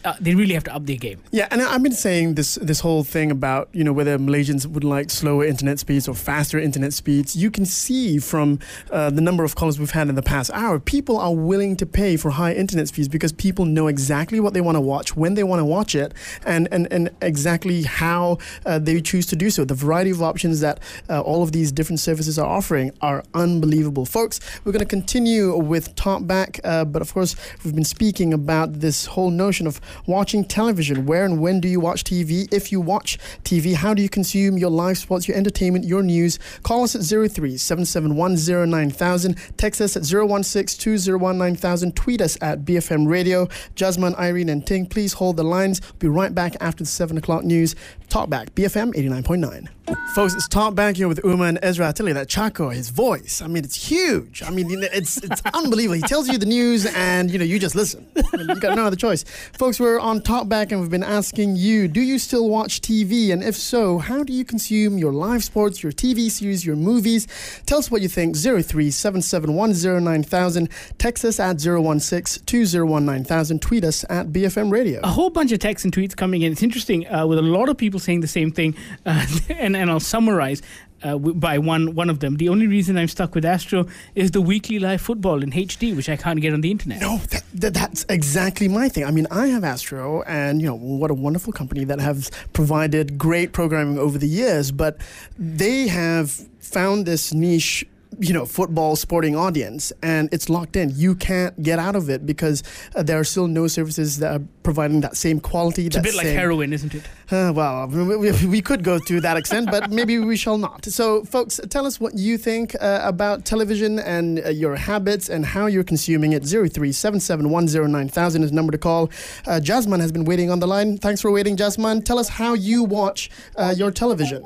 uh, they really have to up their game. Yeah, and I've been saying this this whole thing about, you know, whether Malaysians would like slower internet speeds or faster internet speeds. You can see from uh, the number of callers we've had in the past hour, people are willing to pay for high internet speeds because people know exactly what they want to watch, when they want to watch it, and, and, and exactly how uh, they choose to do so. The variety of options that uh, all of these different services are offering are unbelievable. Folks, we're going to continue with Talkback, uh, but of course, we've been speaking about this whole notion of watching television. Where and when do you watch T V? If you watch T V, how do you consume your live sports, your entertainment, your news? Call us at zero three seven seven one zero nine thousand. Text us at zero one six two zero one nine thousand. Tweet us at B F M Radio. Jasmine, Irene and Ting, please hold the lines. We'll be right back after the seven o'clock news. Talkback, B F M eighty-nine point nine. Folks, it's Talkback here with Uma and Ezra. I tell you that Chaco, his voice, I mean, it's huge. I mean, it's it's unbelievable. He tells you the news and, you know, you just listen. I mean, you got no other choice. Folks, we're on Talkback and we've been asking you, do you still watch T V? And if so, how do you consume your live sports, your T V series, your movies? Tell us what you think. zero three seven seven one zero nine thousand. Text us at zero one six two zero one nine thousand. Tweet us at B F M Radio. A whole bunch of texts and tweets coming in. It's interesting, uh, with a lot of people saying the same thing. Uh, and, and I'll summarize uh, by one one of them. The only reason I'm stuck with Astro is the weekly live football in H D, which I can't get on the internet. No, that, that, that's exactly my thing. I mean, I have Astro, and, you know, what a wonderful company that has provided great programming over the years, but they have found this niche, you know, football sporting audience, and it's locked in. You can't get out of it because uh, there are still no services that are providing that same quality. It's a bit like heroin, isn't it? Uh, well, we, we, we could go to that extent, but maybe we shall not. So, folks, tell us what you think uh, about television and uh, your habits and how you're consuming it. zero three seven seven one zero nine thousand is the number to call. Uh, Jasmine has been waiting on the line. Thanks for waiting, Jasmine. Tell us how you watch uh, your television.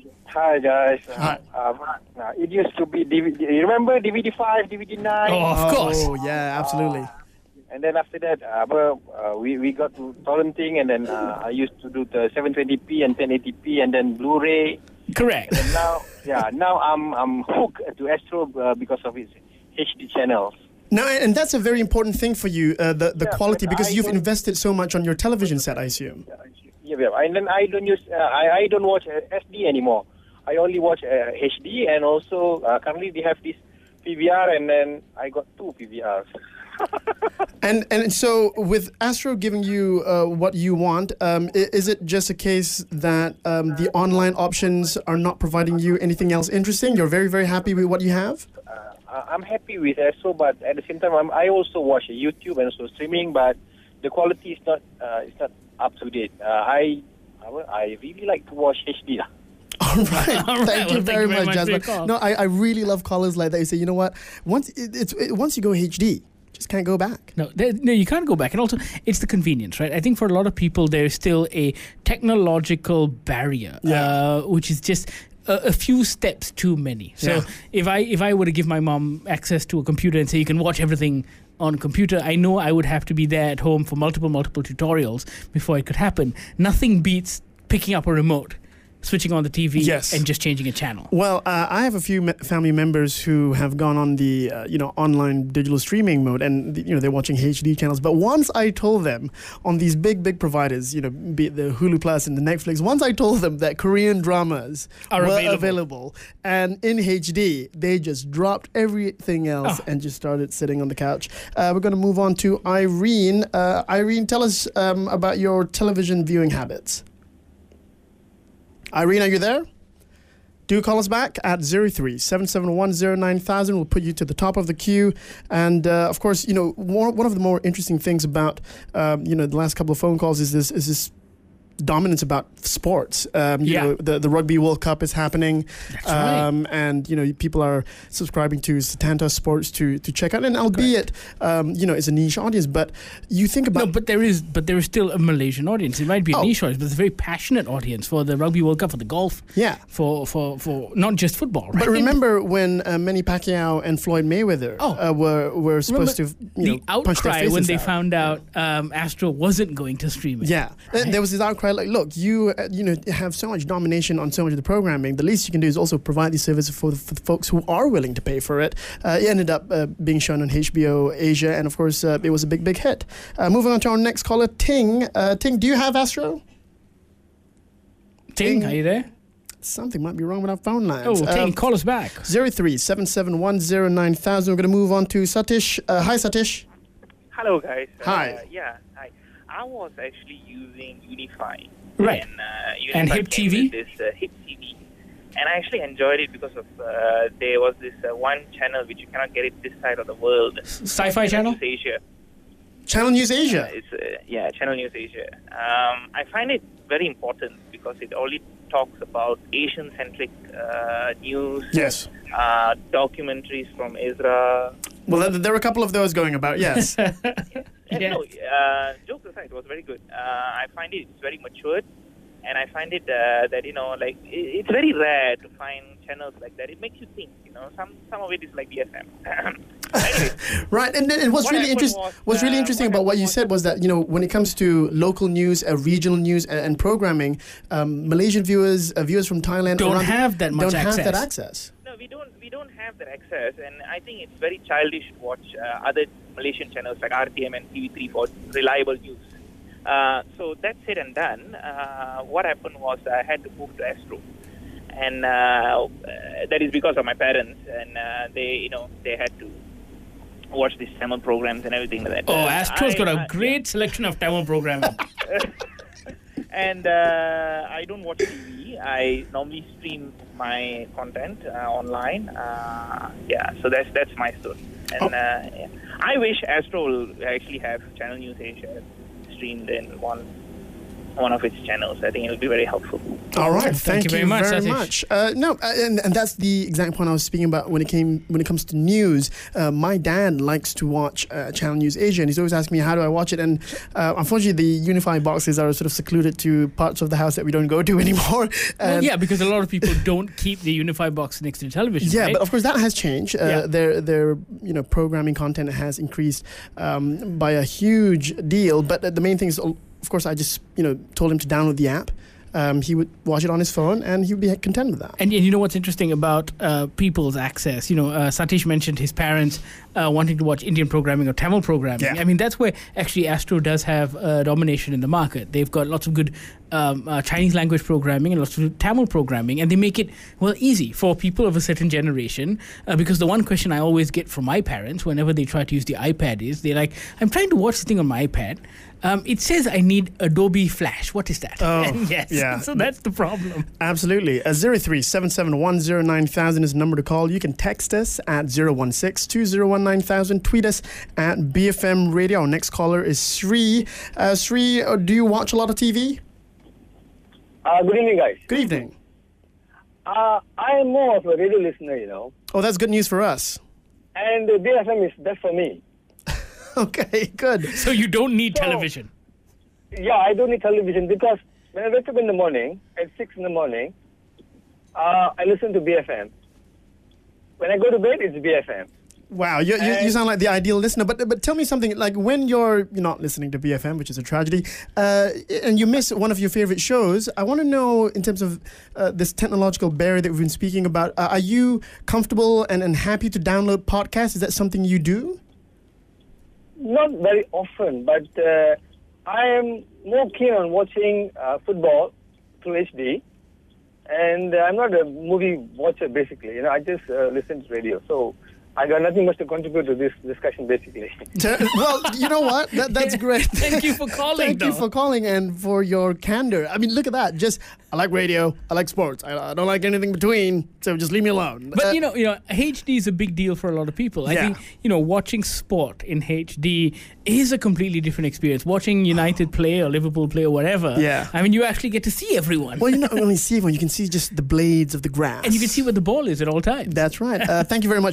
Hi guys. Hi. Uh, uh, it used to be D V D. You remember D V D five, D V D nine? Oh, of course. Oh, yeah, absolutely. Uh, and then after that, uh, well, uh, we we got to torrenting, and then uh, I used to do the seven twenty p and ten eighty p, and then Blu-ray. Correct. And now, yeah, now I'm I'm hooked to Astro uh, because of its H D channels. No, and that's a very important thing for you, uh, the the Yeah, quality, but because I you've don't- invested so much on your television set, I assume. Yeah, yeah. And then I don't use uh, I I don't watch uh, S D anymore. I only watch uh, H D, and also uh, currently they have this P V R, and then I got two P V Rs. And and so with Astro giving you uh, what you want, um, i- is it just a case that um, the online options are not providing you anything else interesting? You're very, very happy with what you have? Uh, I'm happy with Astro, but at the same time, I'm, I also watch YouTube and also streaming, but the quality is not uh, is not up to date. Uh, I I will- I really like to watch H D. lah. All right. All right. Thank Well, you very much, for your Jasmine. call. No, I, I really love callers like that. You say, you know what? Once it, it's it, once you go H D, just can't go back. No, there, no, you can't go back. And also, it's the convenience, right? I think for a lot of people, there's still a technological barrier, Yeah. uh, which is just a, a few steps too many. So Yeah. if I if I were to give my mom access to a computer and say you can watch everything on a computer, I know I would have to be there at home for multiple, multiple tutorials before it could happen. Nothing beats picking up a remote, switching on the T V, Yes. and just changing a channel. Well, uh, I have a few me- family members who have gone on the uh, you know online digital streaming mode, and you know they're watching H D channels. But once I told them on these big big providers, you know, be it the Hulu Plus and the Netflix, once I told them that Korean dramas Are were available. available and in H D, they just dropped everything else Oh. and just started sitting on the couch. Uh, we're going to move on to Irene. Uh, Irene, tell us um, about your television viewing habits. Irene, are you there? Do call us back at zero three seven seven one zero nine thousand. We'll put you to the top of the queue. And, uh, of course, you know, one one of the more interesting things about, um, you know, the last couple of phone calls is this is this dominance about sports. Um, you Yeah. know, the, the Rugby World Cup is happening. That's right. Um, and, you know, people are subscribing to Setanta Sports to, to check out. And albeit, um, you know, it's a niche audience, but you think about... No, but there is, but there is still a Malaysian audience. It might be a Oh. niche audience, but it's a very passionate audience for the Rugby World Cup, for the golf, Yeah. for for, for not just football. Right? But remember when uh, Manny Pacquiao and Floyd Mayweather Oh. uh, were were supposed Remember to, you the know, punch their outcry faces when they out. found out um, Astro wasn't going to stream it. Yeah, Right? there was this outcry right, like, look, you uh, you know have so much domination on so much of the programming. The least you can do is also provide these services for the, for the folks who are willing to pay for it. Uh, it ended up uh, being shown on H B O Asia, and of course, uh, it was a big, big hit. Uh, moving on to our next caller, Ting. Uh, Ting, do you have Astro? Ting, are you there? Something might be wrong with our phone lines. Oh, Ting, uh, call us back. zero three seven seven one zero nine thousand. We're going to move on to Satish. Uh, hi, Satish. Hello, guys. Hi. Uh, yeah, hi. I was actually using Unify. Right. And, uh, Unify And Hip came T V? with This uh, Hip T V. And I actually enjoyed it because of uh, there was this uh, one channel which you cannot get it this side of the world. Sci-Fi Channel? News Asia. Channel News Asia. Uh, it's uh, yeah, Channel News Asia. Um, I find it very important because it only talks about Asian-centric uh, news. Yes. Uh, documentaries from Ezra. Well, there, there are a couple of those going about, yes. Yeah, no, uh, jokes aside, it was very good. Uh, I find it it's very matured, and I find it uh, that you know, like it, it's very rare to find channels like that. It makes you think. You know, some some of it is like B F M. Anyway, right, and, and what's what really happened interesting, was, what's really uh, interesting what about what you said was that you know when it comes to local news, uh, regional news, and, and programming, um, Malaysian viewers, uh, viewers from Thailand Don't around- have that much don't have that access. access. No, we don't. We don't have that access, and I think it's very childish to watch uh, other Malaysian channels like R T M and T V three for reliable news. Uh, so that's said and done. Uh, what happened was I had to move to Astro, and uh, uh, that is because of my parents, and uh, they, you know, they had to watch these Tamil programs and everything like that. Oh, Uh, Astro's I- got a I- great selection of Tamil programming. and uh, I don't watch T V. I normally stream my content uh, online. Uh, yeah, so that's that's my story. And uh, yeah. I wish Astro will actually have Channel News Asia streamed in one one of its channels. I think it will be very helpful. All right, thank, you very much, very Satish. much. Uh, no, uh, and, and that's the exact point I was speaking about when it came when it comes to news. Uh, my dad likes to watch uh, Channel News Asia, and he's always asking me how do I watch it. And uh, unfortunately, the Unify boxes are sort of secluded to parts of the house that we don't go to anymore. Well, And- yeah, because a lot of people don't keep the Unify box next to the television. Yeah, right? but of course that has changed. Uh, Yeah. Their their you know programming content has increased um, by a huge deal. But uh, the main thing is, of course, I just you know told him to download the app. Um, he would watch it on his phone, and he would be content with that. And, and you know what's interesting about uh, people's access? You know, uh, Satish mentioned his parents uh, wanting to watch Indian programming or Tamil programming. Yeah. I mean, that's where actually Astro does have uh, domination in the market. They've got lots of good um, uh, Chinese language programming and lots of Tamil programming, and they make it, well, easy for people of a certain generation. Uh, because the one question I always get from my parents whenever they try to use the iPad is, they're like, I'm trying to watch the thing on my iPad. Um, it says I need Adobe Flash. What is that? Oh, And yes. yeah. So that's the problem. Absolutely. Uh, zero three seven seven one zero nine thousand is the number to call. You can text us at zero one six two zero one nine thousand. Tweet us at B F M Radio. Our next caller is Sri. Uh, Sri, uh, do you watch a lot of T V? Uh, good evening, guys. Good evening. Uh, I am more of a radio listener, you know, Oh, that's good news for us. and uh, B F M is best for me. Okay, good. So you don't need television. Yeah, I don't need television because when I wake up in the morning, at six in the morning, uh, I listen to B F M. When I go to bed, it's B F M. Wow, you, you, you sound like the ideal listener. But but tell me something, like when you're, you're not listening to B F M, which is a tragedy, uh, and you miss one of your favorite shows, I want to know, in terms of uh, this technological barrier that we've been speaking about, uh, are you comfortable and, and happy to download podcasts? Is that something you do? Not very often, but uh, I am more keen on watching uh, football through H D. And uh, I'm not a movie watcher, basically. You know, I just uh, listen to radio. So I got nothing much to contribute to this discussion, basically. Well, you know what? That, that's great. Thank you for calling, Thank you though. for calling and for your candor. I mean, look at that. Just, I like radio, I like sports. I, I don't like anything between, so just leave me alone. But Uh, you know, you know, H D is a big deal for a lot of people. I Yeah. think you know, watching sport in H D is a completely different experience. Watching United play or Liverpool play or whatever. Yeah. I mean, you actually get to see everyone. Well, you not only see everyone, you can see just the blades of the grass. And you can see where the ball is at all times. That's right. Uh, thank you very much for your call.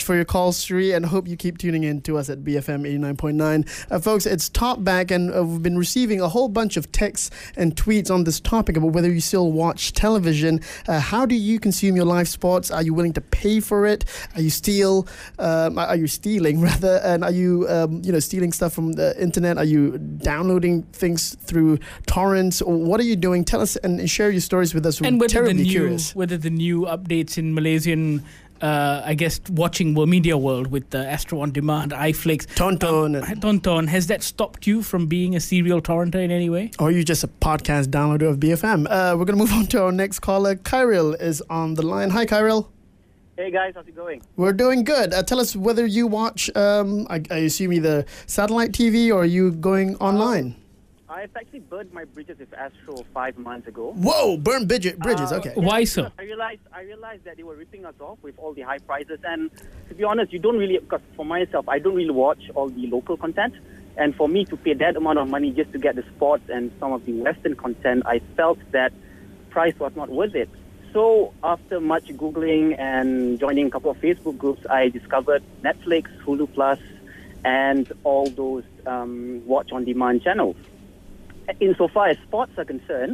compulsory, and hope you keep tuning in to us at B F M eighty-nine point nine. Uh, folks, it's Talk Back, and uh, we've been receiving a whole bunch of texts and tweets on this topic about whether you still watch television. Uh, how do you consume your live sports? Are you willing to pay for it? Are you steal? Um, are you stealing rather? And are you, um, you know, stealing stuff from the internet? Are you downloading things through torrents? Or what are you doing? Tell us and share your stories with us. We're and whether the terribly new curious. whether the new updates in Malaysian, uh, I guess, watching world media world with the Astro on Demand, iFlix, Tonton, um, Tonton, has that stopped you from being a serial torrenter in any way? Or are you just a podcast downloader of B F M? Uh, we're going to move on to our next caller. Kyril is on the line. Hi, Kyril. Hey guys, how's it going? We're doing good. Uh, tell us whether you watch, um, I, I assume either satellite T V or are you going online? I've actually burned my bridges with Astro five months ago. Whoa, burn bridges, bridges, Uh, okay. yeah, Why so? because I realized I realized that they were ripping us off with all the high prices, and to be honest, you don't really, because for myself, I don't really watch all the local content, and for me to pay that amount of money just to get the sports and some of the Western content, I felt that price was not worth it. So after much Googling and joining a couple of Facebook groups, I discovered Netflix, Hulu Plus, and all those um, watch-on-demand channels. Insofar as sports are concerned,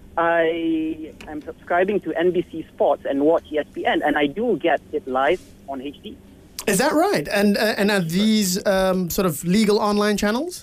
I am subscribing to N B C Sports and watch E S P N, and I do get it live on H D. Is that right? And uh, and are these um, sort of legal online channels?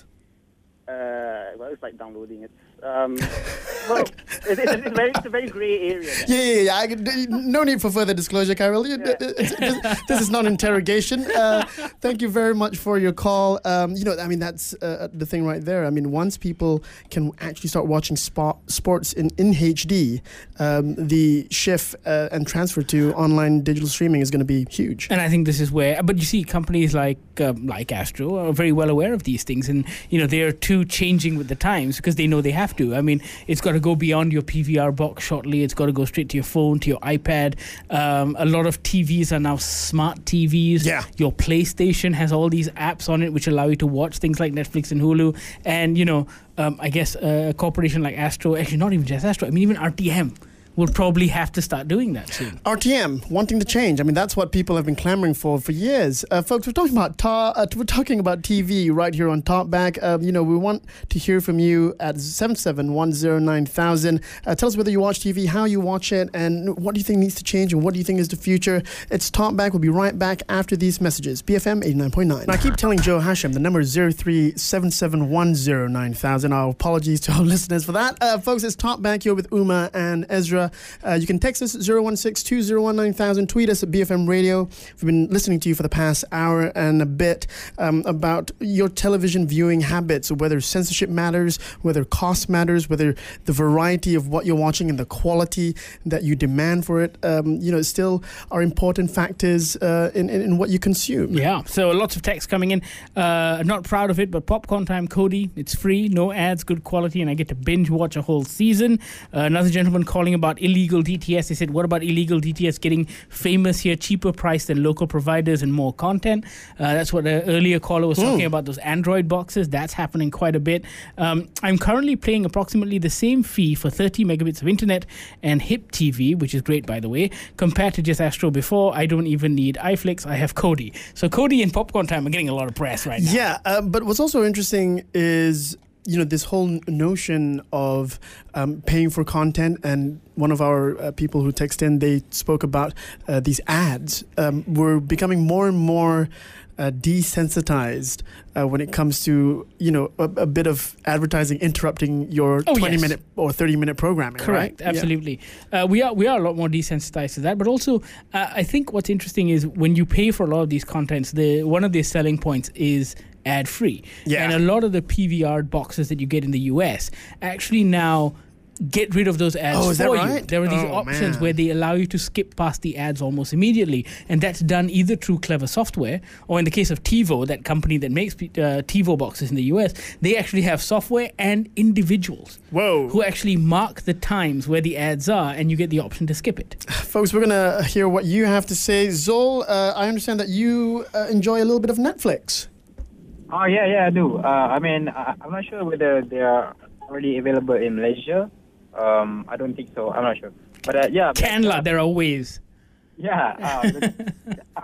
Uh, well, it's like downloading it. Um, well, it's, it's, it's, very, it's a very grey area. Yeah, yeah, yeah. I, no need for further disclosure, Kyril. You- This, this is not interrogation. Uh, thank you very much for your call. Um, you know, I mean, that's uh, the thing right there. I mean, once people can actually start watching sport, sports in, in H D, um, the shift uh, and transfer to online digital streaming is going to be huge. And I think this is where, but you see, companies like um, like Astro are very well aware of these things, and you know they're too changing with the times because they know they have to. I mean, it's got to go beyond your P V R box shortly. It's got to go straight to your phone, to your iPad. Um, a lot of T Vs are now smart T Vs. Yeah. Your PlayStation has all these apps on it which allow you to watch things like Netflix and Hulu. And you know, um, I guess a corporation like Astro, actually not even just Astro. I mean, even R T M will probably have to start doing that soon. R T M wanting to change. I mean, that's what people have been clamoring for for years. Uh, folks, we're talking about ta- uh, we're talking about T V right here on Talkback. Um, you know, we want to hear from you at seven seven one zero nine thousand. Uh, tell us whether you watch T V, how you watch it, and what do you think needs to change, and what do you think is the future. It's Talkback. We'll be right back after these messages. B F M eighty-nine point nine. I keep telling Joe Hashem the number is zero three seven seven one zero nine thousand. Our apologies to our listeners for that. Uh, folks, it's Talkback here with Uma and Ezra. Uh, you can text us zero one six two zero one nine thousand. Tweet us at B F M Radio. We've been listening to you for the past hour and a bit um, about your television viewing habits, whether censorship matters, whether cost matters, whether the variety of what you're watching and the quality that you demand for it, um, you know, still are important factors uh, in, in, in what you consume. Yeah, so lots of text coming in. Uh, not proud of it, but Popcorn Time Cody, it's free, no ads, good quality, and I get to binge watch a whole season. Uh, another gentleman calling about illegal D T S. They said, what about illegal D T S getting famous here, cheaper price than local providers and more content? Uh, that's what the earlier caller was Mm. talking about, those Android boxes. That's happening quite a bit. Um, I'm currently paying approximately the same fee for thirty megabits of internet and H I P T V, which is great, by the way, compared to just Astro before. I don't even need iFlix. I have Kodi. So Kodi and Popcorn Time are getting a lot of press right now. Yeah, uh, but what's also interesting is, you know, this whole n- notion of um, paying for content, and one of our uh, people who text in, they spoke about uh, these ads. Um, we're becoming more and more uh, desensitized uh, when it comes to, you know, a, a bit of advertising interrupting your Oh, twenty yes. minute or thirty minute programming. Correct, right? absolutely. Uh, we are we are a lot more desensitized to that, but also uh, I think what's interesting is when you pay for a lot of these contents, the one of their selling points is ad free. Yeah. And a lot of the P V R boxes that you get in the U S actually now get rid of those ads Oh, is that for you. right? There are these Oh, options man. where they allow you to skip past the ads almost immediately, and that's done either through clever software, or in the case of TiVo, that company that makes uh, TiVo boxes in the U S, they actually have software and individuals Whoa. who actually mark the times where the ads are, and you get the option to skip it. Folks, we're going to hear what you have to say. Zol, uh, I understand that you uh, enjoy a little bit of Netflix. Oh, yeah, yeah, I do. Uh, I mean, I, I'm not sure whether they are already available in Malaysia. Um, I don't think so. I'm not sure. But uh, yeah. Canla, there are ways. Yeah. Uh, but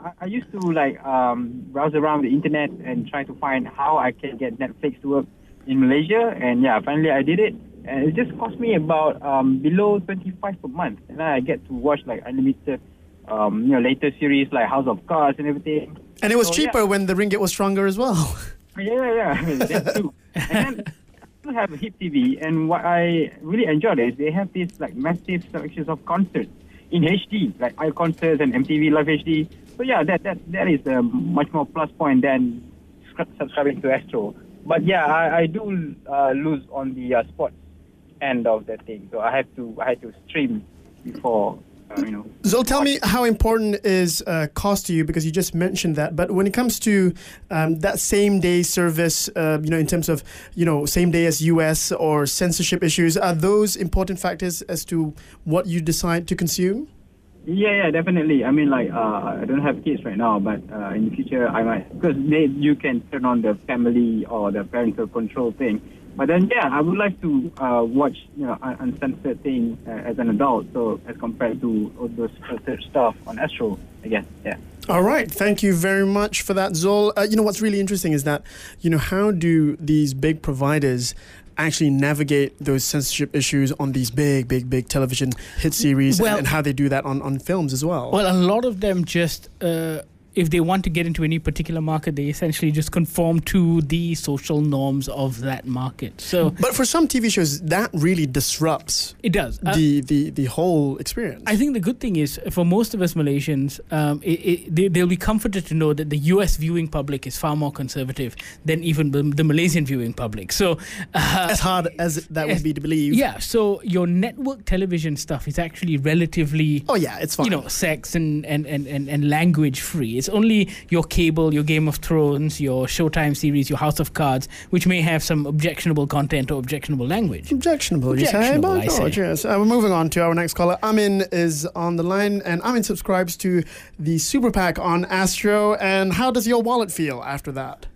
I, I used to like um, browse around the internet and try to find how I can get Netflix to work in Malaysia, and yeah, finally I did it. And it just cost me about um, below twenty-five per month, and I get to watch like unlimited, um, you know, latest series like House of Cards and everything. And it was So, cheaper yeah. when the ringgit was stronger as well. Yeah, yeah, yeah. I mean, that too. And then I still have a Hip T V, and what I really enjoyed is they have these like massive selections of concerts in H D, like iConcerts and M T V Live H D. So yeah, that that that is a much more plus point than scri- subscribing to Astro. But yeah, I, I do uh, lose on the uh, sports end of that thing. So I have to I had to stream before. Uh, you know. Zol, tell me how important is uh, cost to you, because you just mentioned that. But when it comes to um, that same day service, uh, you know, in terms of, you know, same day as U S or censorship issues, are those important factors as to what you decide to consume? Yeah, yeah, definitely. I mean, like, uh, I don't have kids right now, but uh, in the future I might, because they, you can turn on the family or the parental control thing. But then, yeah, I would like to uh, watch, you know, un- uncensored thing uh, as an adult. So as compared to all those filtered stuff on Astro, I guess, yeah. All right. Thank you very much for that, Zol. Uh, you know, what's really interesting is that, you know, how do these big providers actually navigate those censorship issues on these big, big, big television hit series, Well- and, and how they do that on, on films as well? Well, a lot of them just, uh, if they want to get into any particular market, they essentially just conform to the social norms of that market. So, but for some T V shows, that really disrupts it does Uh, the, the, the whole experience. I think the good thing is, for most of us Malaysians, um, it, it, they, they'll be comforted to know that the U S viewing public is far more conservative than even the, the Malaysian viewing public. So, uh, as hard as that would be to believe. Yeah, so your network television stuff is actually relatively... Oh, yeah, it's fine. You know, sex and, and, and, and, and language free. It's only your cable, your Game of Thrones, your Showtime series, your House of Cards, which may have some objectionable content or objectionable language. Objectionable, you say? Objectionable, My I say. God, yes. Uh, we're moving on to our next caller. Amin is on the line, and Amin subscribes to the Super PAC on Astro. And how does your wallet feel after that?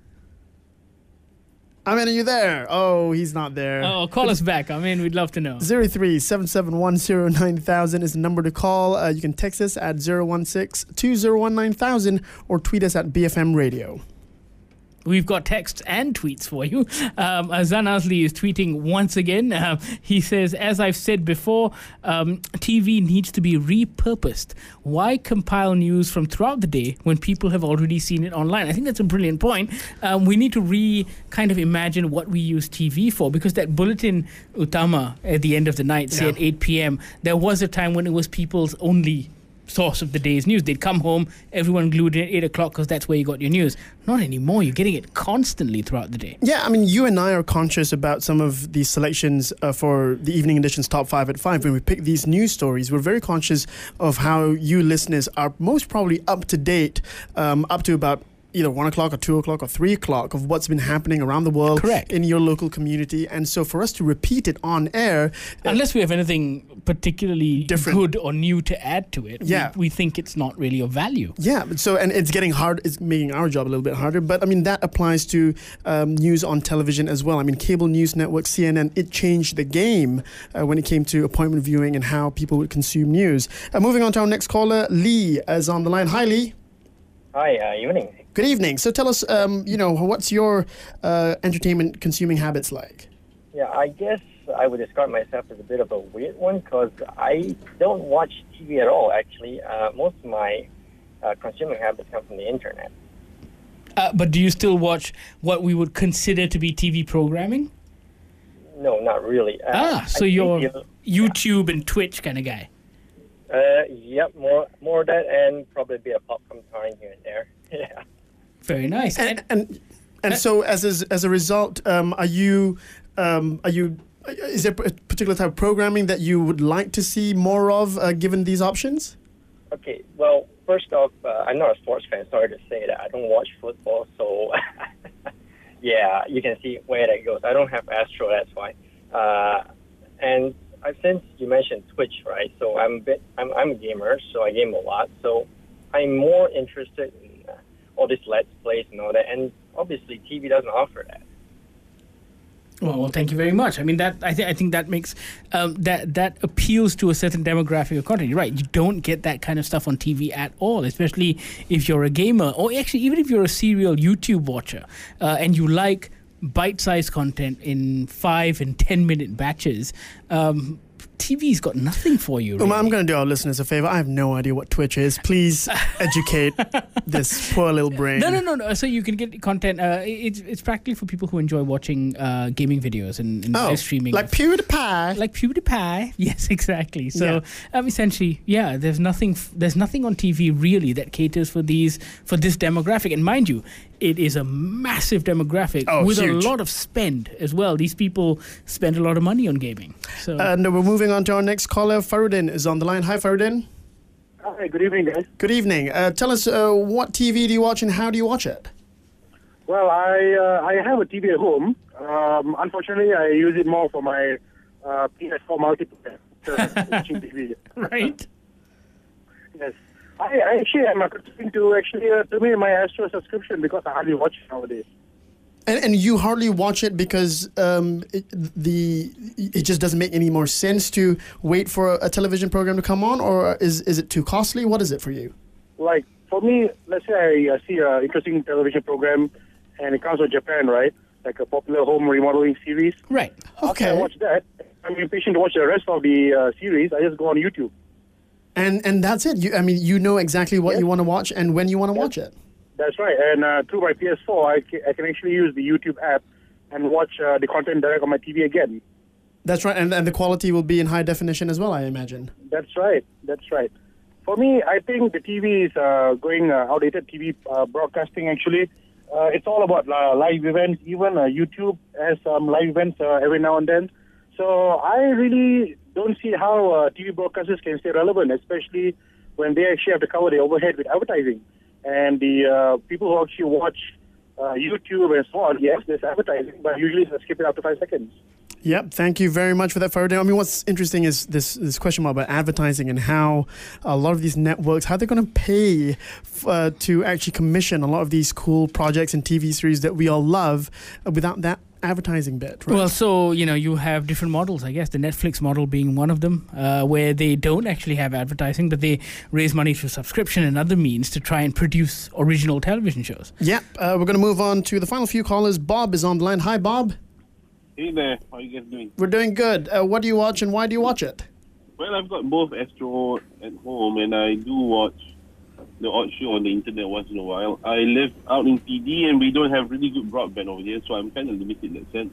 Amin, are you there? Oh, he's not there. Oh, call us back. I mean, we'd love to know. zero three seven seven one zero nine thousand is the number to call. Uh, you can text us at zero one six two zero one nine thousand or tweet us at B F M Radio. We've got texts and tweets for you. Um, Azan Azli is tweeting once again. Uh, he says, as I've said before, um, T V needs to be repurposed. Why compile news from throughout the day when people have already seen it online? I think that's a brilliant point. Um, we need to re kind of imagine what we use T V for, because that bulletin utama at the end of the night, say Yeah. at eight p.m., there was a time when it was people's only source of the day's news. They'd come home, everyone glued in at eight o'clock because that's where you got your news. Not anymore. You're getting it constantly throughout the day. Yeah, I mean, you and I are conscious about some of the selections uh, for the Evening Edition's Top five at five. When we pick these news stories, we're very conscious of how you listeners are most probably up to date, um, up to about either one o'clock or two o'clock or three o'clock of what's been happening around the world. Correct. In your local community. And so for us to repeat it on air... uh, Unless we have anything particularly Different. good or new to add to it, Yeah. we, we think it's not really of value. Yeah, but so and it's getting hard. It's making our job a little bit harder. But I mean that applies to um, news on television as well. I mean, cable news network C N N, it changed the game uh, when it came to appointment viewing and how people would consume news. Uh, moving on to our next caller, Lee is on the line. Hi, Lee. Hi, uh, evening. Good evening. So tell us, um, you know, what's your uh, entertainment consuming habits like? Yeah, I guess I would describe myself as a bit of a weird one because I don't watch T V at all, actually. Uh, most of my uh, consuming habits come from the internet. Uh, but do you still watch what we would consider to be T V programming? No, not really. Uh, ah, so I you're think YouTube and Twitch kind of guy. Uh, yep, more more of that and probably a bit of pop time here and there. Yeah. Very nice. And and, and so as as, as a result, um, are you um, are you is there a particular type of programming that you would like to see more of, uh, given these options? Okay, well, first off, uh, I'm not a sports fan. Sorry to say that. I don't watch football, so yeah, you can see where that goes. I don't have Astro, that's why. Uh, and uh, since you mentioned Twitch, right? So I'm a bit, I'm, I'm a gamer, so I game a lot. So I'm more interested in uh, all these Let's Plays and all that. And obviously, T V doesn't offer that. Well, well, thank you very much. I mean, that I, th- I think that makes um, that that appeals to a certain demographic of content. You're right. You don't get that kind of stuff on T V at all, especially if you're a gamer, or actually even if you're a serial YouTube watcher uh, and you like bite-sized content in five and ten minute batches. Um, T V's got nothing for you. Really. Um, I'm going to do our listeners a favor. I have no idea what Twitch is. Please educate this poor little brain. No, no, no, no. So you can get content. Uh, it's it's practically for people who enjoy watching uh, gaming videos and, and oh, live streaming. Like PewDiePie. Like PewDiePie. Yes, exactly. So Yeah. um, essentially, yeah, there's nothing. F- there's nothing on T V really that caters for these for this demographic. And mind you, it is a massive demographic Oh, with huge. a lot of spend as well. These people spend a lot of money on gaming. So And we're moving on to our next caller. Farudin is on the line. Hi, Farudin. Hi, good evening, guys. Good evening. Uh, tell us uh, what T V do you watch and how do you watch it? Well, I uh, I have a T V at home. Um, unfortunately, I use it more for my uh, P S four multiplayer, uh, watching T V. Right. Yes. I, I actually am considering to actually uh, terminate my Astro subscription because I hardly watch it nowadays. And, and you hardly watch it because um, it, the it just doesn't make any more sense to wait for a television program to come on, or is is it too costly? What is it for you? Like, for me, let's say I uh, see an interesting television program and it comes from Japan, right? Like a popular home remodeling series. Right. Okay. After I watch that, I'm impatient to watch the rest of the uh, series. I just go on YouTube. And and that's it. You, I mean, you know exactly what you want to watch and when you want to watch it. That's right. And uh, through my P S four, I ca- I can actually use the YouTube app and watch uh, the content direct on my T V again. That's right. And, and the quality will be in high definition as well, I imagine. That's right. That's right. For me, I think the T V is uh, going uh, outdated T V uh, broadcasting, actually. Uh, it's all about uh, live events. Even uh, YouTube has some live events uh, every now and then. So I really don't see how uh, T V broadcasters can stay relevant, especially when they actually have to cover the overhead with advertising. And the uh, people who actually watch uh, YouTube and so on, yes, there's advertising, but usually they skip it after five seconds. Yep. Thank you very much for that, Farudin. I mean, what's interesting is this this question about advertising and how a lot of these networks, how they're going to pay f- uh, to actually commission a lot of these cool projects and T V series that we all love uh, without that advertising bit, right? Well, so, you know, you have different models, I guess, the Netflix model being one of them, uh, where they don't actually have advertising, but they raise money through subscription and other means to try and produce original television shows. Yep. Uh, we're going to move on to the final few callers. Bob is on the line. Hi, Bob. Hey there, how are you guys doing? We're doing good. Uh, what do you watch and why do you watch it? Well, I've got both Astro at home, and I do watch the odd show on the internet once in a while. I live out in P D, and we don't have really good broadband over here, so I'm kind of limited in that sense.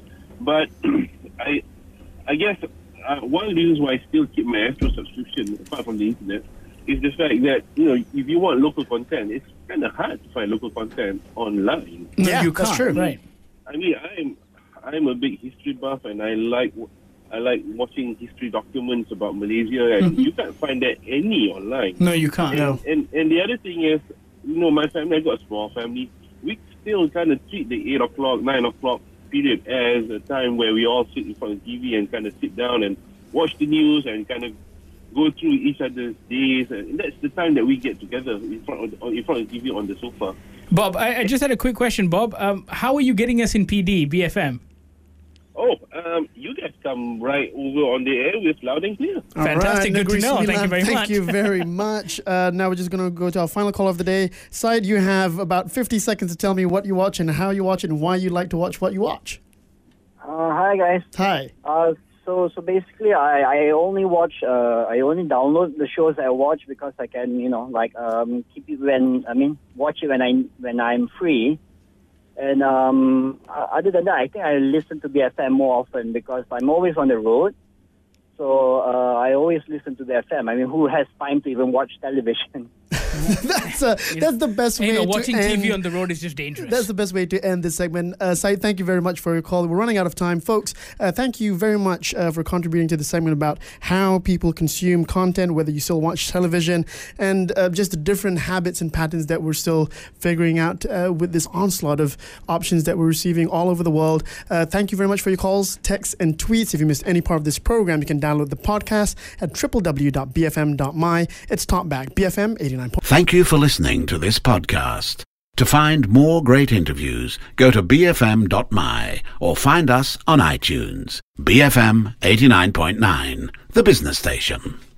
But I, I guess uh, one of the reasons why I still keep my Astro subscription, apart from the internet, is the fact that, you know, if you want local content, it's kind of hard to find local content online. No, Yeah, you that's can't, true. right. I mean, I'm I'm a big history buff, and I like I like watching history documents about Malaysia, and Mhm. you can't find that any online. No, you can't. And, No. and and the other thing is, you know, my family, I got a small family. We still kind of treat the eight o'clock, nine o'clock period as a time where we all sit in front of the T V and kind of sit down and watch the news and kind of go through each other's days, and that's the time that we get together in front of the, in front of the T V on the sofa. Bob, I, I just had a quick question, Bob. Um, how are you getting us in P D, B F M? Oh, um, you guys come right over on the air with loud and clear. All Fantastic. Good to Negri know. Thank you Sembilan, very thank much. you very much. Uh, now we're just going to go to our final call of the day. Syed, you have about fifty seconds to tell me what you watch and how you watch it and why you like to watch what you watch. Uh, hi guys. Hi. Uh, so so basically, I, I only watch uh, I only download the shows I watch because I can you know like um, keep it when I mean watch it when I when I'm free. And um, uh, other than that, I think I listen to B F M more often because I'm always on the road. So uh, I always listen to the F M. I mean, who has time to even watch television? that's uh, that's the best way You know, to watching end. T V on the road is just dangerous. That's the best way to end this segment. Uh, Syed, thank you very much for your call. We're running out of time. Folks, uh, thank you very much uh, for contributing to the segment about how people consume content, whether you still watch television, and uh, just the different habits and patterns that we're still figuring out uh, with this onslaught of options that we're receiving all over the world. Uh, thank you very much for your calls, texts, and tweets. If you missed any part of this program, you can download the podcast at w w w dot b f m dot m y. It's Talkback, B F M eighty-nine point nine. Thank you for listening to this podcast. To find more great interviews, go to b f m dot m y or find us on iTunes. B F M eighty-nine point nine, the business station.